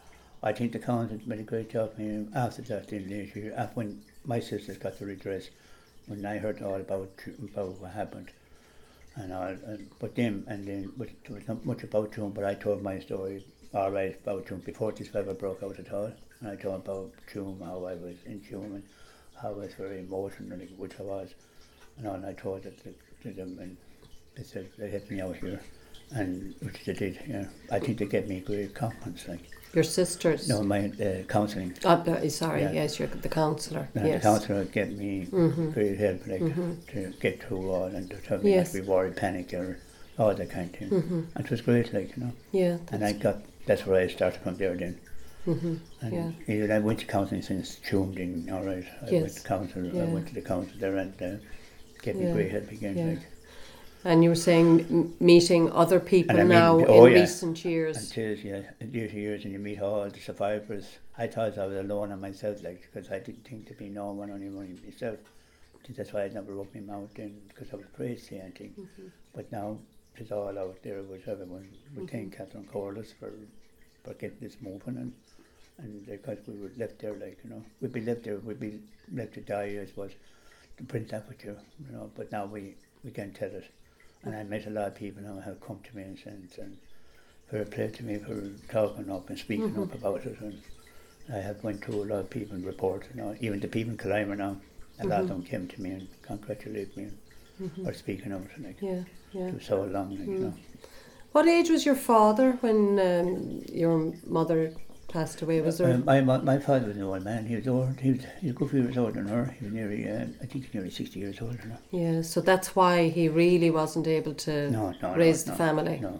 I think the counselling made a great job for me. After that, then later, year, after when my sisters got the redress, when I heard all about about what happened, and all, and, but them and then but there was not much about June. But I told my story all right about June before this ever broke out at all. And I told about June, how I was in June, and how I was very emotional, which I was. And all, and I told it to, to them, and they said they helped me out here, and which they did. Yeah, I think they gave me great confidence. Like Your sisters? no, my uh, counselling. Oh, uh, sorry, Yeah. yes, you're the counsellor. Uh, Yes. The counsellor gave me Mhm. great help, like Mhm. to get through all, and to tell me Yes. not to be worried, panic, or all that kind of thing. Mhm. And it was great, like you know. Yeah. And I got that's where I started from there then. Mhm. And Yeah. even I went to counselling since June. Then all right, I went Yes. to counsellor. Yeah. I went to the counsellor there and uh, gave me Yeah. great help again. Yeah. Like. And you were saying m- meeting other people And I mean- now oh, in yeah. recent years. And it is, yeah, in years and years, and you meet all the survivors. I thought I was alone on myself, like, because I didn't think to be no one, only one myself. I think that's why I never opened my mouth then, because I was afraid to say anything. Mhm. But now it's all out there with everyone. We Mhm. thank Catherine Corliss for for getting this moving, and and because we were left there, like you know, we'd be left there, we'd be left to die, I suppose, to print that with you, you know. But now we we can tell it, and I met a lot of people now who have come to me and said, and fair play to me for talking up and speaking Mhm. up about it, and I have went to a lot of people and report, you know, even the people in Clymer now, a lot of Mhm. them came to me and congratulated me and Mhm. or speaking of it, like Yeah, yeah. it was so long, like, you Mm. know. What age was your father when um, your mother passed away? Was there? Um, my, my my father was an old man. He was old. He was, he was a good few years older than her. He was nearly, uh, I think, he was nearly sixty years older than her. Yeah, so that's why he really wasn't able to No, no, raise no, the no, family. No,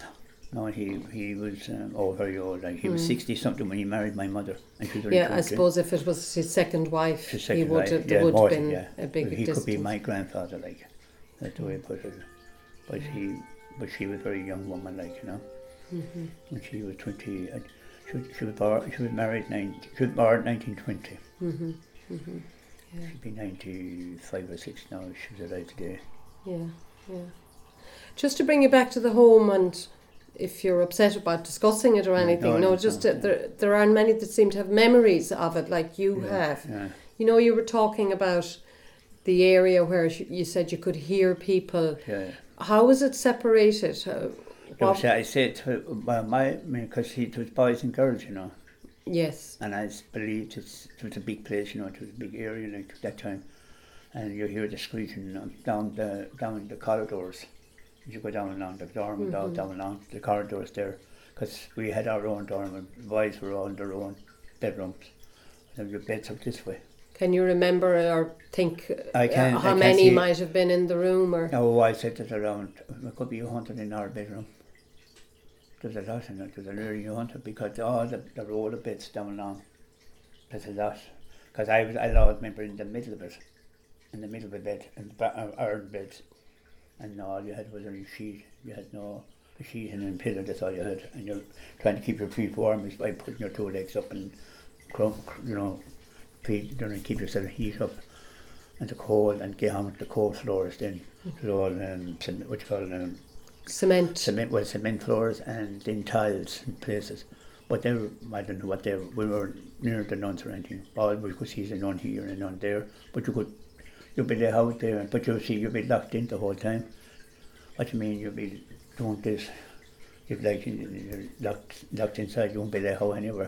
no, he he was um, oh very old. Like he was Mm. sixty something when he married my mother, and she was only Yeah, I twenty. suppose if it was his second wife, His he second would wife, have, there yeah, would more have than- been yeah. a big He distance. could be my grandfather, like that's the way I put it. But he, but she was a very young woman, like you know. Mhm. When she was twenty, uh, she, was- she was born, she was married nine, she was born nineteen twenty. Mhm. Mhm. Yeah. She'd be ninety-five or six now. if She was alive today. Yeah, yeah. Just to bring you back to the home, and if you're upset about discussing it or Yeah, anything, no, no, no, just no, uh, yeah. there there aren't many that seem to have memories of it like you Yeah, have. Yeah. You know, you were talking about the area where sh- you said you could hear people. Yeah. How was it separated? Uh, No, what- see, I said to well, my, I mean, because it was boys and girls, you know, yes. and I s- believed it's, it was a big place, you know, it was a big area like at that time, and you hear the screeching um, down the down the corridors. You go down along the dorm and down, Mhm. down along the corridors there, because we had our own dorm, and the boys were all in their own bedrooms, and your beds up this way. Can you remember or think uh, I can- uh, I how can many see- might have been in the room? Or Oh, I said there's around, it could be a hundred in our bedroom. There's a lot in it, there's a nearly a hundred, because all the, the roll of beds down along, there's a lot. Because I was, I always remember in the middle of it, in the middle of the bed, in the ba- uh, iron beds, and all you had was a sheet, you had no a sheet and a pillow, that's all you had, and you're trying to keep your feet warm is by putting your two legs up and, crum, you know, feet, you know, keep yourself heat up. And the cold, and get on with the cold floors then. It was all, um, cement, what you call it, um, cement? cement, well, cement floors and then tiles in places. But they were, I don't know what they were, we were near the nuns or anything. All we could see is a nun here and a nun there. But you could, you'd be there out there, but you'd see, you'd be locked in the whole time. What you mean, you'd be doing this, you'd like, you're locked, locked inside, you won't be there out anywhere.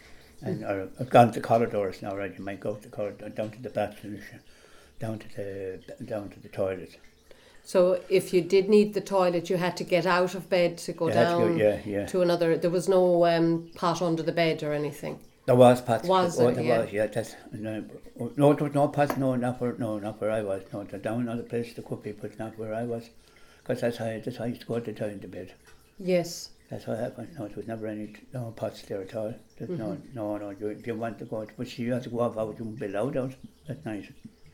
And or, I've gone to corridors now, right, you might go to the corridor, down to the bathroom, down to the down to the toilet. So if you did need the toilet, you had to get out of bed to go You had to down go- yeah, yeah. to another. There was no um, pot under the bed or anything. There was pots. Was oh, there? there Yeah. was, yeah. That's, no, no, there was no pots, no, not where, no, not where I was. No, they're down another place, there could be, but not where I was. Because that's how, that's how I used to go to time to bed. Yes. That's what happened. No, there was never any no pots there at all. There's Mm-hmm. No, no, no. You, if you want to go, to, but you had to go off out, you wouldn't be allowed out at night.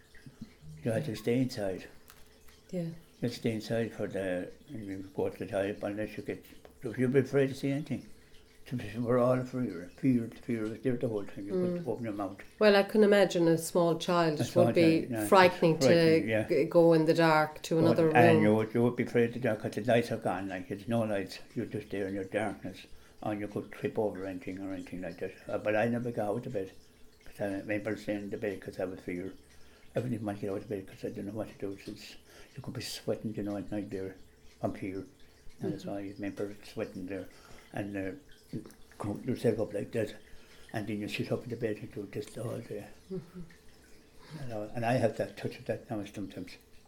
You had to stay inside. Yeah. You had to stay inside for the, you go to the toilet unless you get, if you'd be afraid to see anything. We're all fear, fear, fear was there the whole time. You couldn't open your mouth. Well, I can imagine a small child. A It small would be child, yeah, frightening, it's frightening, to yeah. g- go in the dark to another room. And you would, you would be afraid to die because the lights are gone. Like, it's no lights. You're just there in your darkness. And you could trip over anything or anything like that. Uh, but I never got out of bed. Because I remember staying in the bed because I was fear. I wouldn't even want to get out of bed because I didn't know what to do. Since you could be sweating, you know, at night there on fear. And that's why I remember sweating there. And uh, crumple yourself up like that. And then you sit up in the bed and do this all day. Mm-hmm. You know, and I have that touch of that now sometimes.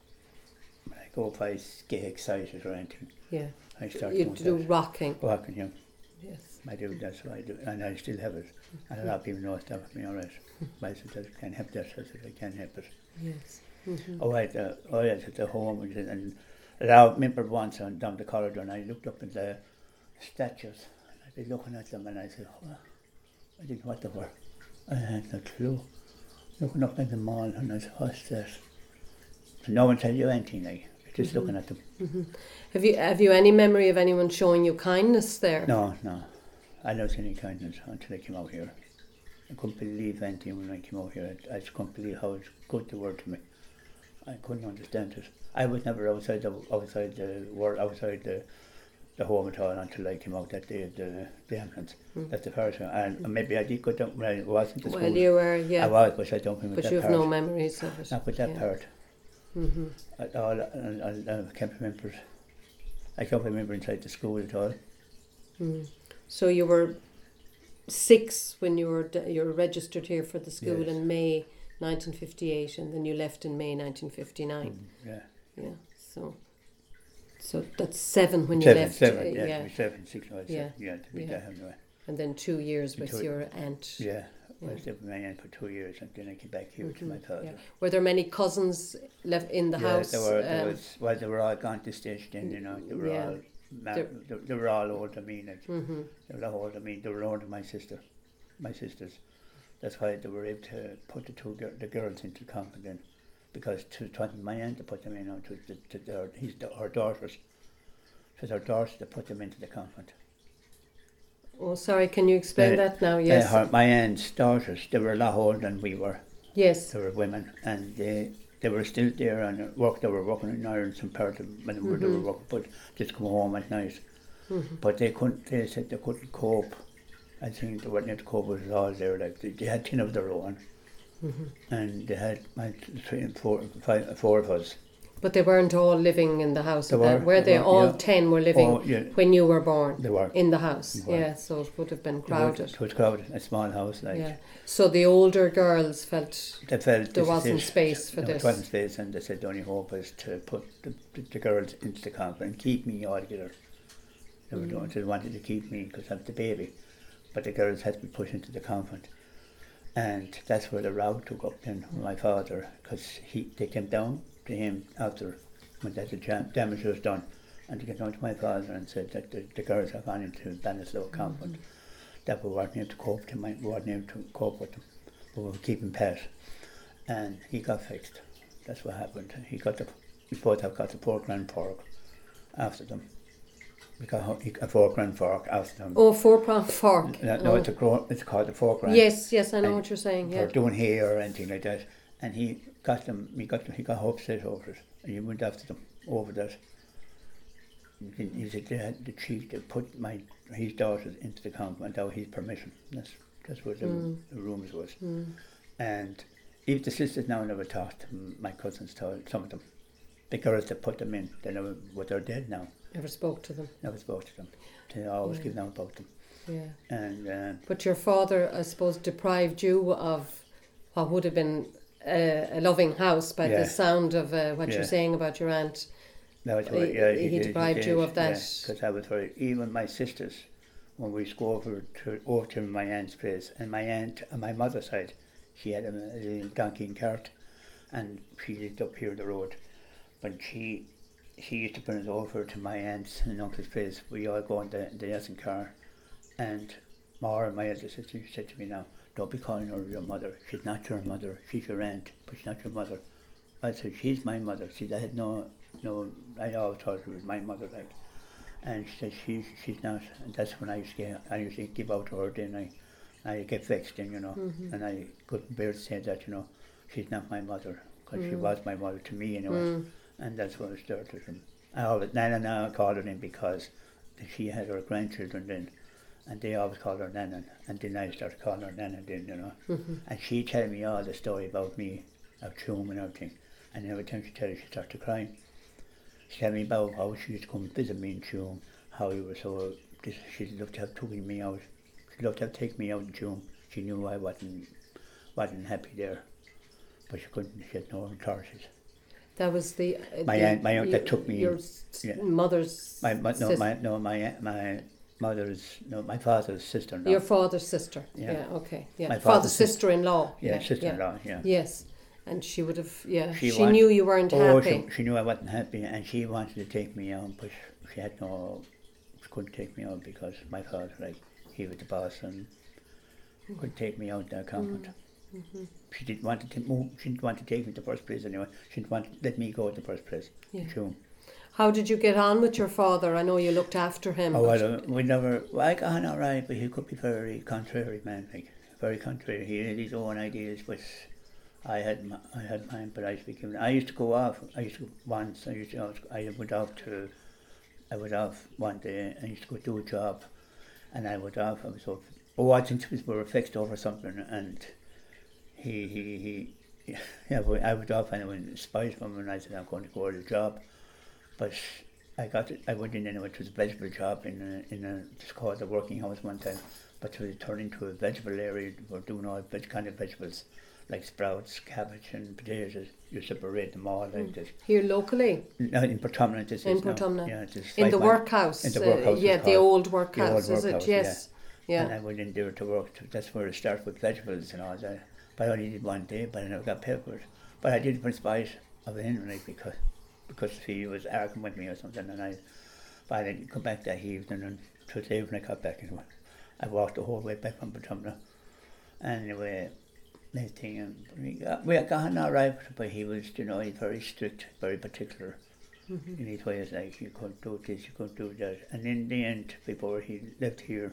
When I go if I get excited or anything, Yeah. I start You doing do that. rocking. Walking, yeah. Yes. I do, that's what I do. And I still have it. And a lot of people know it's with me, all right. I said, I can't help that, I said, I can't help it. Yes. Mm-hmm. Oh, I had the, oh, I had the home, and, and I remember once on down the corridor, and I looked up at the statues, and I'd be looking at them, and I said, oh, I didn't know what they were. I had no clue. Looking up at them all, and I said, what's that? So no one tell you anything, like, just Mm-hmm. looking at them. Mm-hmm. Have you have you any memory of anyone showing you kindness there? No, no. I never seen any kindness until I came out here. I couldn't believe anything when I came out here. I, I just couldn't believe how good they were to me. I couldn't understand it. I was never outside the outside the world, outside the the home at all until I came out that day of the, the ambulance. Mm. That's the first one. And mm. maybe I did go down when I wasn't at school. Well, you were, yeah. I was, but I don't remember But that you have part. no memories of it. Not with that yeah. part. Mm-hmm. At all, I, I, I can't remember. I can't remember inside the school at all. Mm. So you were six when you were d- you were registered here for the school Yes. in May nineteen fifty-eight, and then you left in May nineteen fifty-nine. Mm, yeah. Yeah. So, so that's seven when you Seven, left. seven, uh, yeah, yeah. to be seven, six, no, Yeah, seven, yeah, to be yeah. that anyway. And then two years with Two- your aunt. Yeah, I Yeah. was living with my aunt for two years, and then I came back here to my Mhm, father. yeah. Were there many cousins left in the yeah, house? They were, there Um, was, well, they were all gone to stage then, you know. They were Yeah. all, ma- They're- they, they were all older than me. Like, mhm. they were all older than me. They were older than my sister, my sisters. That's why they were able to put the two gir- the girls into the convent then, because to it wasn't my aunt to put them in, no, to, to, to their, his, her daughters. It was her daughters to put them into the convent. Oh, sorry. Can you explain Uh, that now? Uh, Yes. her, my aunt's daughters, they were a lot older than we were. yes. They were women, and they they were still there and work. They were working in Ireland, some part of when they were, they were Mhm. working, but just come home at night. Mhm. But they couldn't. They said they couldn't cope. I think they weren't able to cope with it all there. Like they, they had ten of their own, Mhm. and they had my three and four, five, four of us. But they weren't all living in the house. They at that- were, were they they were, all yeah. ten were living Oh, yeah, when you were born they were. in the house? They were. Yeah. So it would have been It was, crowded. it was crowded. A small house, like Yeah. So the older girls felt they felt there this wasn't is it. space for no, this. It wasn't space, and they said the only hope is to put the, the, the girls into the convent and keep me all together. They, were Mm. doing, they wanted to keep me because I was the baby, but the girls had to be pushed into the convent, and that's where the row took up then with my father, because he they came down to him after when that the jam, damage was done, and they came down to my father and said that the, the girls have gone into Ballinasloe convent, that we weren't able to cope to my, we weren't able to cope with them, but we were keeping pet, and he got fixed. That's what happened. He got the, we both have got the four grand fork after them. We got he got a four grand fork after them. oh four pound fork. No, no Oh. it's a gro- it's called the four grand. Yes, yes, I know And what you're saying. For Yeah. doing hair or anything like that, and he got them. He got he got upset over it, and he went after them over that. He, he said they had the chief to put my his daughters into the convent without his permission. That's that's what the, Mm. the rumours was. Mm. And even the sisters now never talked to them. My cousins told some of them. The girls that put them in, they never, but they're dead now. Never spoke to them. Never spoke to them. They always Yeah. give them about them. Yeah. And uh, But your father, I suppose, deprived you of what would have been a, a loving house by Yeah. the sound of uh, what Yeah. you're saying about your aunt. that was He- what, yeah, he did, deprived did, you of that. Because I was very, even my sisters when we used to go over to, over to my aunt's place. And my aunt, on my mother's side, she had a, a little donkey and cart, and she lived up here the road. But she she used to bring us over to my aunt's and uncle's place. We all go in the, the Essen car, and Maura, my elder sister, said to me now, don't be calling her your mother. She's not your mother. She's your aunt, but she's not your mother. I said, she's my mother. She, I had no, no, I always thought she was my mother, like. And she said, she's, she's not. And that's when I used to get, I used to give out to her, then I, I get vexed, then, you know. Mm-hmm. And I couldn't bear to say that, you know, she's not my mother, because Mm. she was my mother to me, anyway. Mm. And that's what I started. And I always, Nana now called her in because she had her grandchildren then, and they always called her Nana, and then I started calling her Nana then, you know. Mm-hmm. And she tell me all the story about me, of Tuam and everything. And every time she tell me, she started crying. She tell me about how she used to come visit me in Tuam, how you were so, this, she'd love to have taken me out. She'd love to have taken me out in Tuam. She knew I wasn't, wasn't happy there, but she couldn't, she had no authorities. That was the uh, My the, aunt, my aunt your, that took me. your s- yeah. mother's My, my no, sis- my no, my aunt- my mother's no, my father's sister-in-law. your father's sister. Yeah. Yeah. Okay. Yeah. My father's, father's sis- sister-in-law. yeah, sister-in-law. Yeah. Yes. And she would have. Yeah. She She, want- knew you weren't Oh, happy. she, she knew I wasn't happy, and she wanted to take me out, but she had no, she couldn't take me out because my father, like, he was the boss and couldn't take me out there convent. Mm-hmm. She didn't want to t- move. She didn't want to take me to the first place anyway. She didn't want to let me go to the first place. Yeah. Tuam. How did you get on with your father? I know you looked after him. Oh, but- well, uh, we never. Well, I got on all right, but he could be very contrary, man. Like very contrary. He had his own ideas, but I had my, I had mine. But I used to be given. I used to go off. I used to once. I used to. I went off to. I went off one day. I used to go do a job, and I went off. I was off. Oh, I think we were fixed over something, and he he he. Yeah, I went off and I went spies from him, and I said I'm going to go to the job. But I got it, I went in anyway. It was a vegetable job in a, in a, it's called the working house one time, but it was turned into a vegetable area. We're doing all veg, kind of vegetables, like sprouts, cabbage and potatoes. You separate them all like Mm. this. Here locally? No, in Portumna this In is now. Portumna. Yeah, it is In five the mile- workhouse? In the uh, workhouse. yeah, it's the called. old The workhouse, old is it? workhouse, Yes. Yeah. And I went in there to work. To, that's where I started with vegetables and all that. But I only did one day, but I never got paid for it. But I did it in spite of him, like, because because he was arguing with me or something, and I, but I didn't come back that evening, and Tuesday when I got back, and I walked the whole way back from Portumna. Anyway, next thing, um, we got, we got on all right, but he was, you know, he's very strict, very particular. Mm-hmm. In his ways, like, you couldn't do this, you couldn't do that. And in the end, before he left here,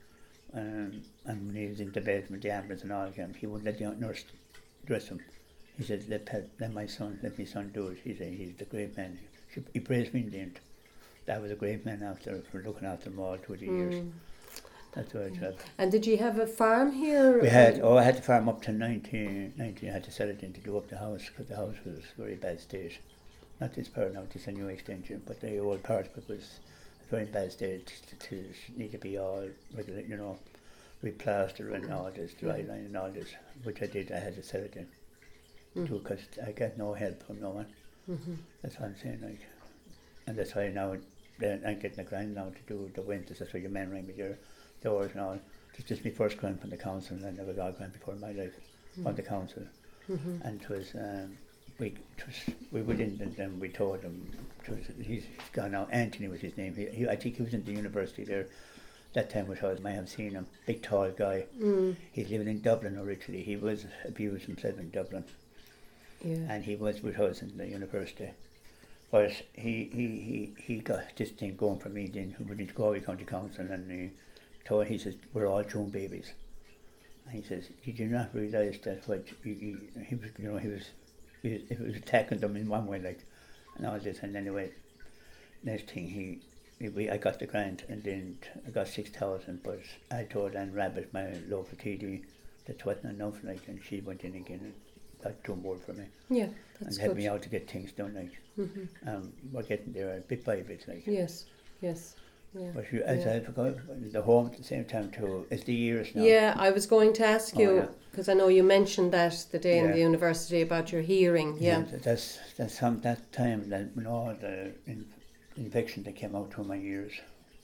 um, and when he was in the bed with the ambulance and all again, he wouldn't let the nurse dress him. He said, let, Pat, let my son, let my son do it. He said, he's the great man. He, he praised me in the end. That was a great man after, for looking after them all through the years. Mm. That's what I said. And did you have a farm here? We had, oh, I had the farm up to nineteen, nineteen. I had to sell it in to do up the house, because the house was very bad state. Not this part now, this is a new extension, but the old part of it was a very bad state. It, it need to be all regular, you know, replaster and all this, dry line and all this, which I did. I had to sell it in, Mm. too, because I got no help from no one. Mm-hmm. That's what I'm saying, like, and that's why now then I'm getting a grant now to do the winters. That's why your men rang me there, doors and all. It's just my first grant from the council, and I never got a grant before in my life from the council, Mm-hmm. and it was. Um, We it was, we went in and then we told him it was, he's, he's gone now. Anthony was his name. He, he, I think he was in the university there that time. Which I might have seen him. Big tall guy. Mm. He's living in Dublin originally. He was abused himself in Dublin, Yeah. and he was with us in the university. But he he, he, he got this thing going for me. Then we went to Galway County Council, and he told he says we're all June babies. And he says, did you not realise that what you, you, he was, you know, he was. It was attacking them in one way, like, and all this, and anyway, next thing he, he we, I got the grant, and then I got six thousand, but I told Anne Rabbit, my local T D, that wasn't enough, like, and she went in again and got two more for me, Yeah, that's and helped good. me out to get things done, like, Mm-hmm. um, we're getting there bit by bit, like. Yes, yes. Yeah. But you, as Yeah. I forgot, the home at the same time too, it's the years now. Yeah, I was going to ask Oh, you, yeah. because I know you mentioned that the day in Yeah. the university about your hearing. Yeah. th- that's that's some that time that when all the in, infection that came out through my ears,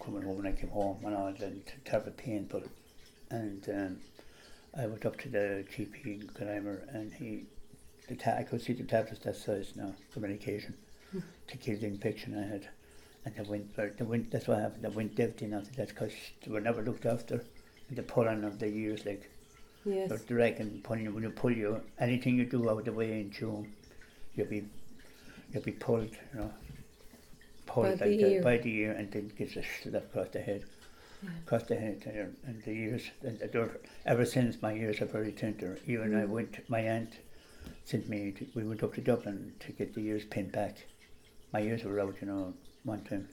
coming home when I came home and all, and terrible painful. And um, I went up to the G P in Glenaimer, and he, the ta- I could see the tablets that size now for medication mm. to kill the infection I had. And they went, they went, that's what happened, they went dead in after that because they were never looked after. And the pulling of the ears, like, yes. They're dragging, pulling, when you pull you, anything you do out of the way in tune, you'll be, you'll be pulled, you know, pulled by like the that, ear. by the ear, and then gets a slap across the head. Yeah. Across the head there, and the ears, and the, ever since my ears are very tender. Even mm. I went, my aunt sent me, to, we went up to Dublin to get the ears pinned back. My ears were out, you know, one time.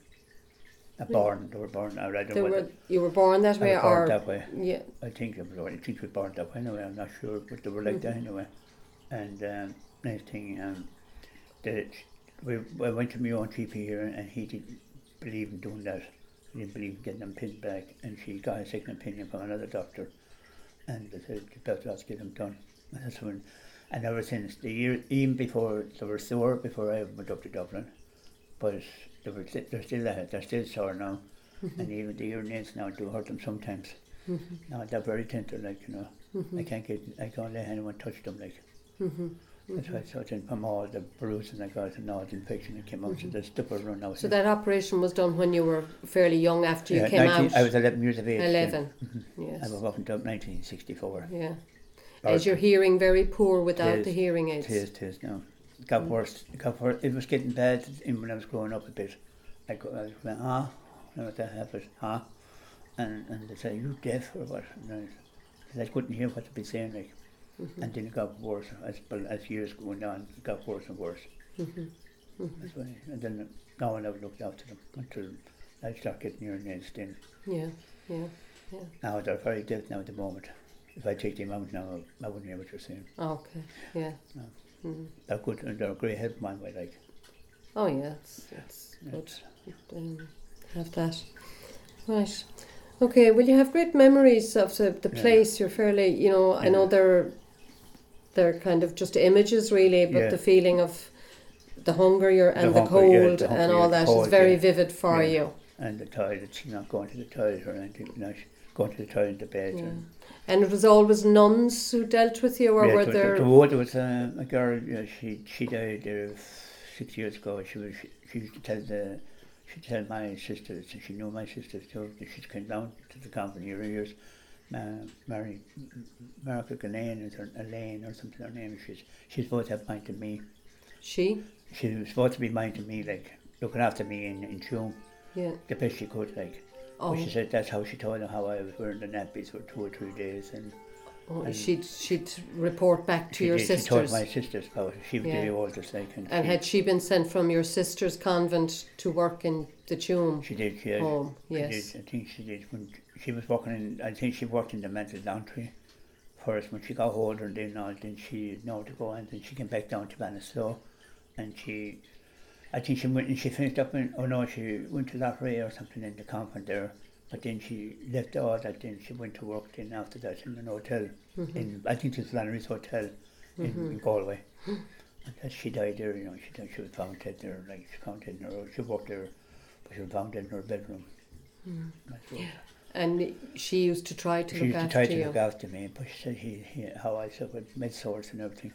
A born, they were born out. I don't they know. Were, you were born that way, I was born or that way. Yeah, I think it was. I think we were born that way anyway. I'm not sure, but they were like mm-hmm. that anyway. And um, nice thing, um, that we I went to my own G P here, and he didn't believe in doing that. He didn't believe in getting them pinned back, and she got a second opinion from another doctor, and they said the doctor has to get them done. And that's when, and ever since the year, even before they were sore before I went up to Dublin, but they were they're still ahead. They're still sore now, mm-hmm. and even the ear nails now do hurt them sometimes. Mm-hmm. Now they're very tender, like you know. Mm-hmm. I can't get, I can't let anyone touch them, like. Mm-hmm. That's why I saw from all the bruising I got and all the infection that came out, mm-hmm. so the stuff was run out. So that operation was done when you were fairly young after yeah, you came nineteen, out? I was eleven years of age. eleven, mm-hmm. yes. I was up until nineteen sixty-four. Yeah. Is your hearing very poor without tis, the hearing aids? It is, it is, no. It got mm-hmm. worse, it got worse. It was getting bad when I was growing up a bit. I, go, I went, ah, you know what that happened, ah. And, and they said, you deaf or what? And I, I couldn't hear what they'd be saying, like. Mm-hmm. And then it got worse as as years going on. It got worse and worse. Mm-hmm. Mm-hmm. That's why. And then now I never looked after them until I started getting hearing aids. Then. Yeah, yeah, yeah. Now they're very deaf now at the moment. If I take them out now, I wouldn't hear what you're saying. Okay. Yeah. No. Mm-hmm. They're good. And they're a great help, man. I like. Oh yeah, it's it's yeah. good. Um, have that. Right. Okay. Well, you have great memories of the the place. Yeah. You're fairly, you know. Yeah. I know they're. They're kind of just images, really, but yeah. the feeling of the hunger you're, and the, the hunger, cold yeah, the and all that cold, is very yeah. vivid for yeah. you. And the toilet, you know, going to the toilet or anything, you know, going to the toilet in the bed. Yeah. And, and it was always nuns who dealt with you, or yeah, were there? there? There was, there was a, a girl, you know, she she died there six years ago. She was she, she used to tell the she tell my sisters, and she knew my sisters too. She came down to the convent here years. Uh, Mary, Margaret Elaine is her, Elaine or something her name. She's she's supposed to have minded me. She? She was supposed to be minding me, like looking after me in, in June. Yeah. The best she could, like. Oh. But she said that's how she told her how I was wearing the nappies for two or three days, and. Oh, and she'd she'd report back to she your did, sisters. She told my sisters about it. She was yeah. the oldest, like. And, and she, had she been sent from your sister's convent to work in the Tuam? She did. She had, home. Yes. She did. I think she did. When she was working in, I think she worked in the mental laundry first. When she got older, and then all, then she know to go, and then she came back down to Bannistow, and she, I think she went and she finished up in. Oh no, she went to Loughrea or something in the convent there. But then she left all that. Then she went to work. Then after that in an hotel, mm-hmm. in I think it's Flannery's Hotel in, mm-hmm. in Galway. And that she died there. You know, she died, she was found dead there. Like she found dead in her. She worked there, but she was found dead in her bedroom. Mm. Yeah. And she used to try to she look used to after try you. to look after me, but she said he, he how I suffered med sores and everything.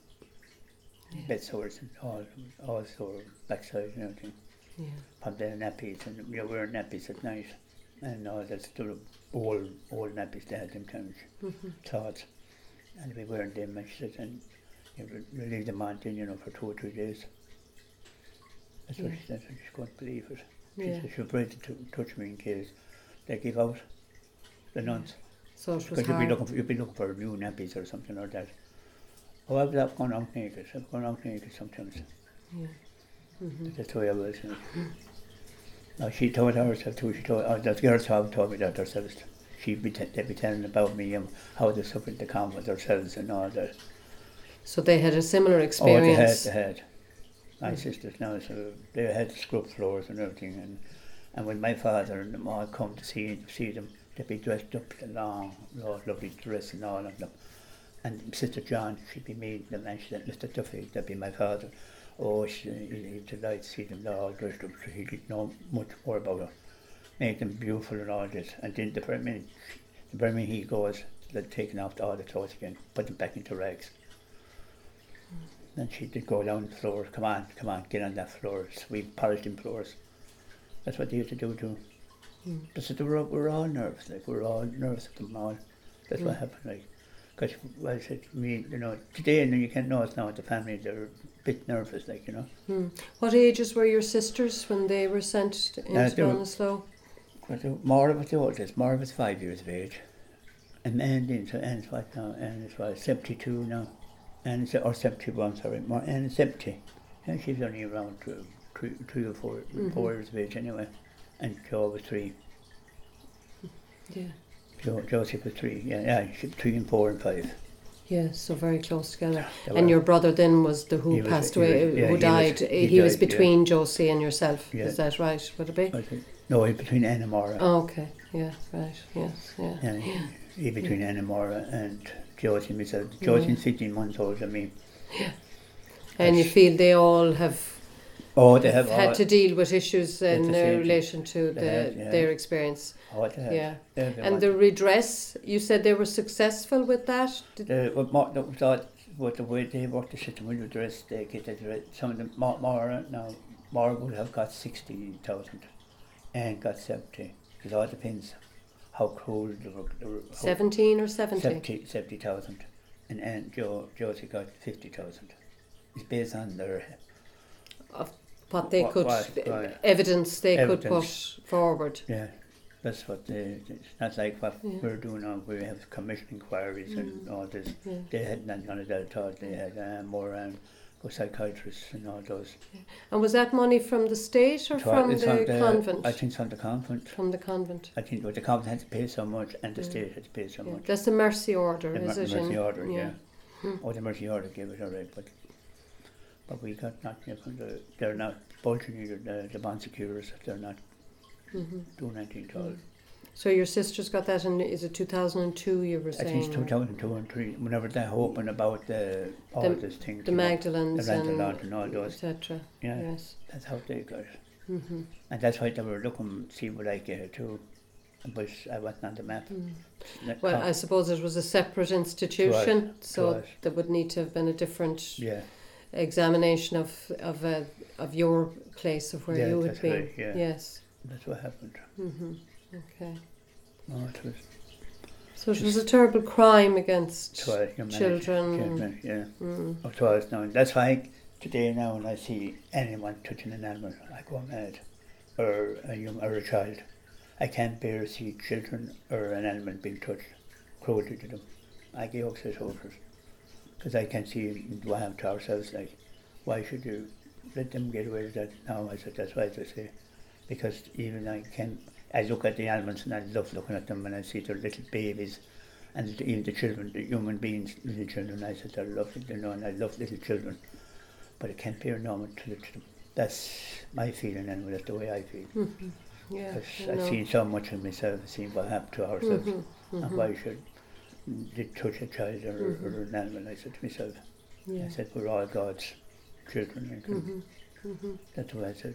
Yeah. Bed sores and all, all sore backside and everything. Yeah. From the nappies, and we were wearing nappies at night. And all that sort of old, old nappies, they had them kind of mm-hmm. thoughts. And we wearing them, and she said, and you know, leave them on then, you know, for two or three days. That's yeah. what she said, and she couldn't believe it. She yeah. said she was afraid to touch me in case they give out, the nuns. So it was because hard. you'd be looking for, you'd be looking for new nappies or something like that. Oh, I was out going out naked, I was going out naked sometimes. Yeah. Mm-hmm. That's the way I was. You know. No, she told herself too. She told, oh, the girls have told me that themselves. She'd be, t- they'd be telling about me and how they suffered the convent themselves and all that. So they had a similar experience. Oh, they had, they had. My mm. sisters now, so they had scrub floors and everything. And, and when my father and them all come to see see them, they'd be dressed up in a long, long, lovely dress and all of them. And Sister John, she'd be meeting them, and she said, Mister Duffy, that'd be my father. Oh, she, he, he'd delight to see them all dressed up, so he didn't know much more about her. make them beautiful and all this. And then the very minute, the very minute he goes, they're taking off all the clothes again, put them back into rags. Then she'd go down the floor, come on, come on, get on that floor, sweep, polish them floors. That's what they used to do to them. Mm. But so they were, we were all nervous, like, we were all nervous at them all. That's mm. what happened, like. Because, well, I said to me, you know, today, and you can't know it now with the family, they're a bit nervous, like, you know. Mm. What ages were your sisters when they were sent into uh, Ballinasloe? Maura was the oldest. Maura was five years of age. And Anne, so Anne's what now? Anne is what, seventy-two now. Anne is, or seventy-one, sorry. Maura, Anne is seventy. And she's only around two, two, two or four, mm-hmm. four years of age anyway. And Joe was three. Yeah. Jo, Joseph was three, yeah, yeah, she, three and four and five. Yeah, so very close together. They and were. your brother then was the who was, passed he away, was, yeah, who he died. Was, he, he was died, between yeah. Josie and yourself. Yeah. Is that right? Would it be? Think, no, he between Anne and Maura. Oh, okay. Yeah, right. Yes, yeah. Yeah, yeah. he between yeah. Anne and Maura and Josie and myself. Josie's yeah. fifteen months older than me. Yeah. And you feel they all have Oh, they have had all, to deal with issues in the uh, relation to the, have, yeah. their experience. Oh, they have. Yeah. They have and the redress, you said they were successful with that? Did the, what, what, what, what the way they work the system with redress, they get the redress. Some of them, Maura, now, Maura would have got sixty thousand and got seventy. It all depends how cruel they were. They were seventeen or seventy? seventy, seventy thousand. And Aunt Joe, Josie got fifty thousand. It's based on their of what they what, could what, what, evidence they evidence. could put forward. Yeah, that's what they. It's not like what yeah. we're doing now. We have commission inquiries mm. and all this. Yeah. They had none, none of that at all. They had uh, more um, psychiatrists and all those. Yeah. And was that money from the state or from the, the convent? I think it's from the convent. From the convent. I think well, the convent had to pay so much, and the yeah. state had to pay so yeah. much. That's the mercy order, the is mer- it? Mercy in, order, yeah. yeah. Hmm. Oh, the mercy order gave it all right, but. But we got nothing from the, they're not budging either, the, the bond securers, they're not mm-hmm. doing anything at all. Mm. So your sisters got that in, is it two thousand two you were I saying? think it's two thousand two and three, whenever they're hoping about the, all the, these things. The Magdalens know, the and, and all those. et cetera. Yeah, yes. That's how they got it. Mm-hmm. And that's why they were looking to see what I get it too. But I wasn't on the map. Mm. Well, com- I suppose it was a separate institution, was, so there would need to have been a different yeah. examination of of uh, of your place of where yeah, you had been. Right, yeah. Yes. That's what happened. Mm-hmm. Okay. Oh, it was. So it was a terrible crime against twas, children. children. Yeah. Mm. Oh, it was now. That's why today now when I see anyone touching an animal, I go mad, or a young or a child. I can't bear to see children or an animal being touched, cruelty to them. I get upset over it. Because I can see what happened to ourselves, like, why should you let them get away with that now? I said, that's why I say. Because even I can, I look at the animals and I love looking at them when I see their little babies and even the children, the human beings, little children, I said, they're lovely, you know, and I love little children. But it can't bear normal to them. That's my feeling anyway, that's the way I feel. Mm-hmm. Yeah, I've seen so much of myself, I've seen what happened to ourselves, mm-hmm, mm-hmm. and why should they touch a child or, mm-hmm. or an animal. I said to myself, yeah. I said, we're all God's children. And mm-hmm. Mm-hmm. That's what I said.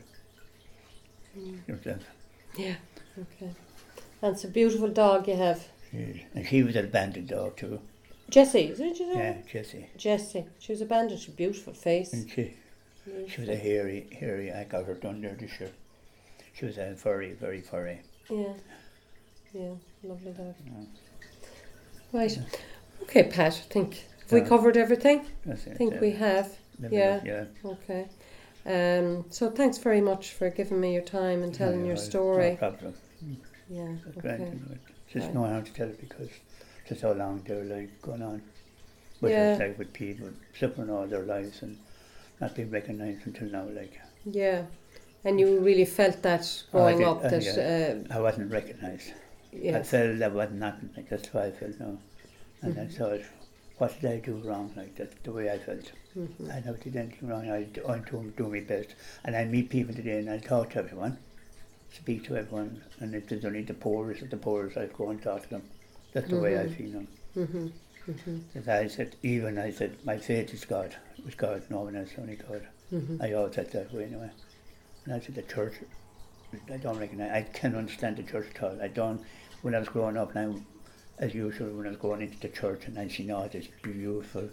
Mm. Yourself. Yeah, okay. And it's a beautiful dog you have. She, and she was an abandoned dog too. Jessie, isn't she? Yeah, Jessie. Jessie. She was abandoned, she had a beautiful face. And she, beautiful. She was a hairy, hairy, I got her done there this year. She was a furry, very furry. Yeah, yeah, lovely dog. Yeah. Right. Yeah. Okay, Pat, I think, have yeah. we covered everything? That's it, I think yeah. we have. Maybe yeah. Not, yeah. Okay. Um, so thanks very much for giving me your time and telling yeah, your no, story. No problem. Yeah, That's okay. It's just right. no how to tell it because it's so long they're like going on. But yeah. it's like with people suffering all their lives and not being recognised until now, like. Yeah. And you really felt that growing oh, up uh, that yeah. uh, I wasn't recognised. Yeah. I felt that wasn't nothing. Like that's why I felt now, and mm-hmm. I thought, what did I do wrong? Like that's the way I felt. Mm-hmm. I never did anything wrong. I do, I do, do my best, and I meet people today, and I talk to everyone, speak to everyone, and if there's only the poorest of the poorest, I go and talk to them. That's the mm-hmm. way I feel now. Mm-hmm. Mm-hmm. As I said, even I said, my faith is God. It was God, no one else, only God. Mm-hmm. I always said that way anyway. And I said, the church I don't recognise. I can't understand the church at all. I don't. When I was growing up now, as usual, when I was going into the church and I seen all this beautiful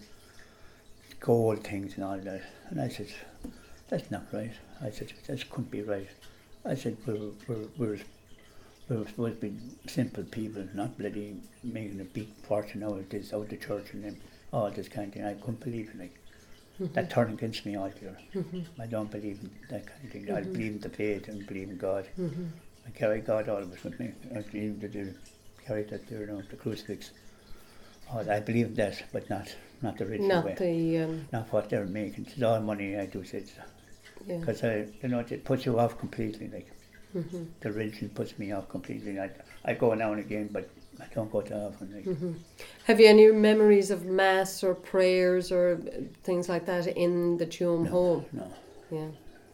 gold things and all that, and I said, that's not right. I said, this couldn't be right. I said, we're we're we're, we're supposed to be simple people, not bloody making a big fortune out of this, out of the church and then all this kind of thing. I couldn't believe it. Like mm-hmm. that turned against me altogether. Mm-hmm. I don't believe in that kind of thing. Mm-hmm. I believe in the faith and believe in God. Mm-hmm. I carry God always with me. I believe that they carry that there, you know, the crucifix. Oh, I believe in that, but not not the ritual not way. The, um, not what they're making. It's all money. I do say, because yeah. I, you know, it puts you off completely. Like mm-hmm. the religion puts me off completely. I I go now and again, but I don't go too often. Like. Mm-hmm. Have you any memories of mass or prayers or things like that in the Tuam no, home? No. Yeah.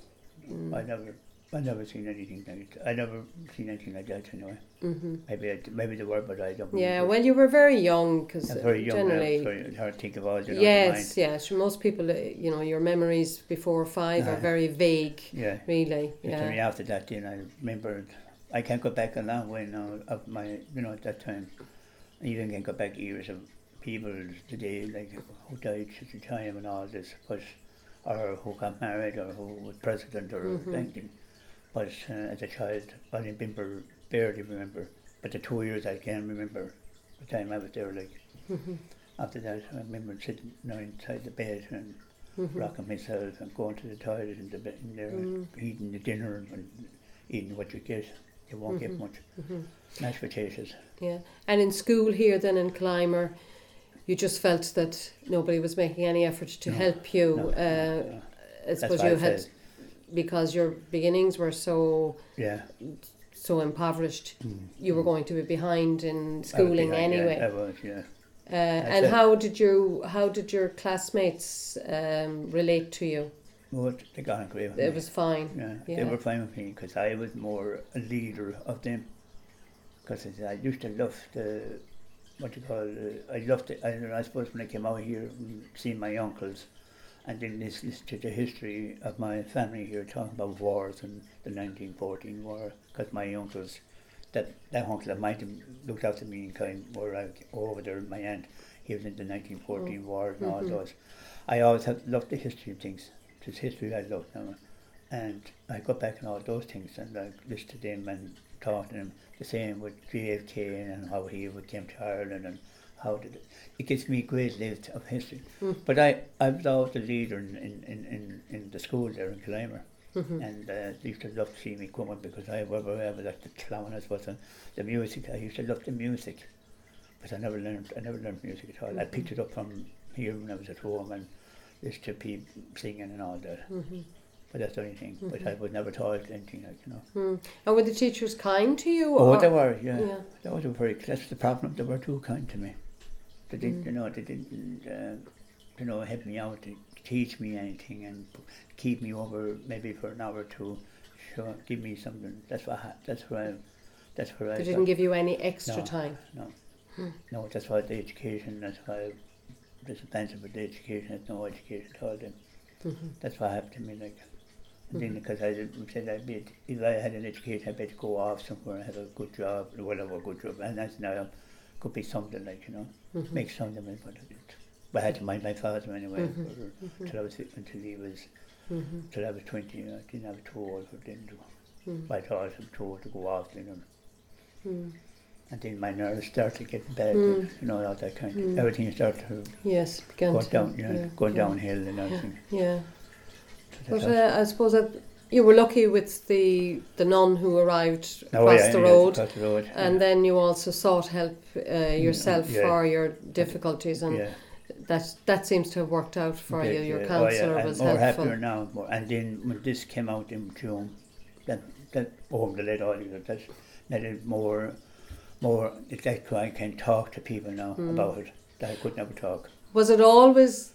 Mm. I never. I never seen anything like that. I never seen anything like that anyway. Mm-hmm. Maybe I, maybe there were, but I don't. Yeah, well, you were very young because very young. Generally, very hard to think of all. You know, yes, yes. For most people, you know, your memories before five uh, are very vague. Yeah, really. Yeah. Only after that, then I remember. I can't go back a long way now of my, you know, at that time. I even can't go back years of people today, like who died at the time and all this, but or who got married or who was president or mm-hmm. anything. But uh, as a child, I remember, barely remember. But the two years I can remember the time I was there. Like mm-hmm. after that, I remember sitting you know, inside the bed and mm-hmm. rocking myself and going to the toilet in the bed in there, mm-hmm. and eating the dinner and eating what you get. You won't mm-hmm. get much. Mm-hmm. Mashed potatoes. Yeah, and in school here, then in Clymer, you just felt that nobody was making any effort to no, help you. No, uh, no. I suppose you had. Because your beginnings were so yeah. so impoverished, mm. you were mm. going to be behind in schooling behind, anyway. Yeah, I was, yeah. Uh, and it. how did you how did your classmates um, relate to you? Well, they got on great with It me. was fine. Yeah, yeah, they were fine with me because I was more a leader of them. Because I used to love the what you call uh, I loved it. I, I suppose when I came out here, and seeing my uncles. And then this listen to the history of my family here, talking about wars and the nineteen fourteen war, because my uncles, that, that uncle of mine looked after me in kind where I over there, my aunt, he was in the nineteen fourteen oh. war and mm-hmm. all those. I always have loved the history of things. It's history I love now. And I got back on all those things and I listened to them and talked to them. The same with J F K and how he came to Ireland and how did it, it gives me a great list of history. Mm. But I, I was always the leader in, in, in, in, in the school there in Clymer. Mm-hmm. And uh, they used to love to see me coming because I, I was like the clown, I suppose, and the music. I used to love the music. But I never learned I never learned music at all. Mm-hmm. I picked it up from here when I was at home and listened to people singing and all that. Mm-hmm. But that's the only thing. Mm-hmm. But I was never taught anything, like, you know. Mm. And were the teachers kind to you? Oh, or? they were, yeah. yeah. They were very, that's the problem. They were too kind to me. They didn't, mm. you know, they didn't, uh, you know, help me out to teach me anything and keep me over maybe for an hour or two, show, give me something. That's what I, that's where I, that's where I. They didn't give you any extra no, time. No, hmm. no. That's why the education. That's why there's a benefit with the education. There's no education at all. Then mm-hmm. that's what happened to me. Like, and mm-hmm. then because I said I'd be, if I had an education, I'd better go off somewhere and have a good job, whatever, a good job, and that's now. Could be something like, you know, mm-hmm. make something, but I had to mind my father anyway, mm-hmm. for, mm-hmm. till I was until he was, mm-hmm. till I was twenty. I didn't have a too old for them to. Mm-hmm. I thought I was too old to go off, you know. Mm-hmm. And then my nerves started getting bad, mm-hmm. you know, all that kind of mm-hmm. everything started to yes, began go to, down, you know, yeah, going yeah. downhill and everything. Yeah. So but uh, I suppose that. You were lucky with the the nun who arrived oh, across, yeah, the yeah, road, across the road, and yeah. then you also sought help uh, yourself yeah. for your difficulties, and yeah. that that seems to have worked out for yeah, you. Your yeah. counsellor oh, yeah. was I'm more helpful. happier now, more. And then when this came out in June, that that opened the lid all that that made it more more. It's like I can talk to people now mm. about it that I could never talk. Was it always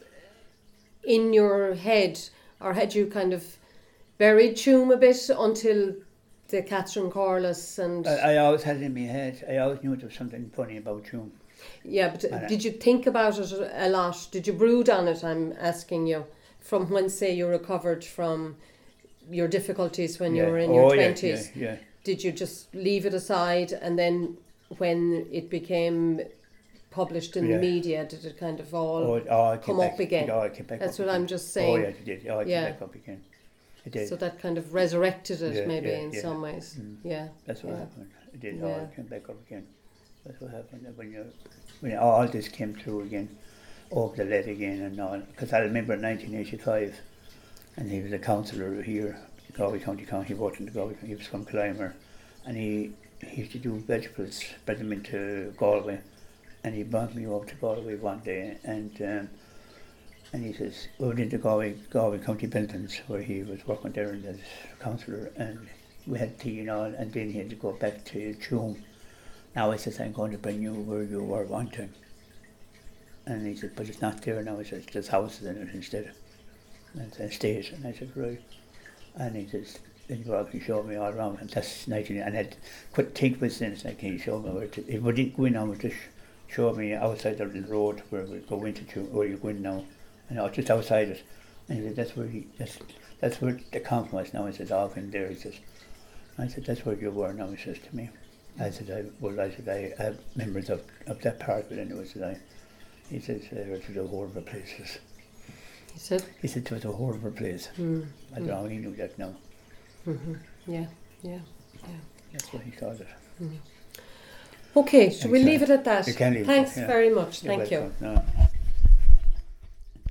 in your head, or had you kind of buried Tuam a bit until the Catherine Corliss and... I, I always had it in my head. I always knew there was something funny about Tuam. Yeah, but and did I, you think about it a lot? Did you brood on it, I'm asking you, from when, say, you recovered from your difficulties when yeah. you were in oh, your yeah, twenties. Yeah, yeah. Did you just leave it aside, and then when it became published in Yeah. the media, did it kind of all Oh, oh, it come came up back, again? It, oh, it came back That's up what again. I'm just Oh, saying. yeah, it did. Oh, it Yeah. came back up again. It did. So that kind of resurrected it, Yeah, maybe yeah, in yeah. some ways. Mm. Yeah. That's what yeah. happened. It did. Oh, Yeah. it came back up again. That's what happened when you, when you, all this came through again, over the lead again and all. Because I remember in nineteen eighty-five, and he was a councillor here, Galway County Council. He worked in the Galway. He was from Clymer, and he he used to do vegetables, spread them into Galway, and he brought me over to Galway one day, and um, and he says, we went into Galway, Galway County Buildings, where he was working there as councillor, and we had tea and all, and then he had to go back to Tuam. Now he says, I'm going to bring you where you were one time. And he said, but it's not there now. He says, there's houses in it instead. And it's an estate. And I said, right. And he says, then you can show me all around. And that's nineteen. And I'd quit think with since, like, can you show me where to, he wouldn't go in now, just show me outside the road where we go into Tuam, where you go in now. And I was just outside it. And he said, that's where he, that's, that's where the camp was now. He says, off in there. He says, I said, that's where you were now, he says to me. I said, I, well, I said, I have members of, of that part, but anyway, said I. He says, uh, it was a horrible place. He said? He said, it was a horrible place. Mm. I don't know how he knew that now. Mm-hmm. Yeah, yeah, yeah. That's what he called it. Mm-hmm. Okay, so Thanks, we'll uh, leave it at that. you can leave it, Thanks yeah. very much. You're Thank you. welcome. No.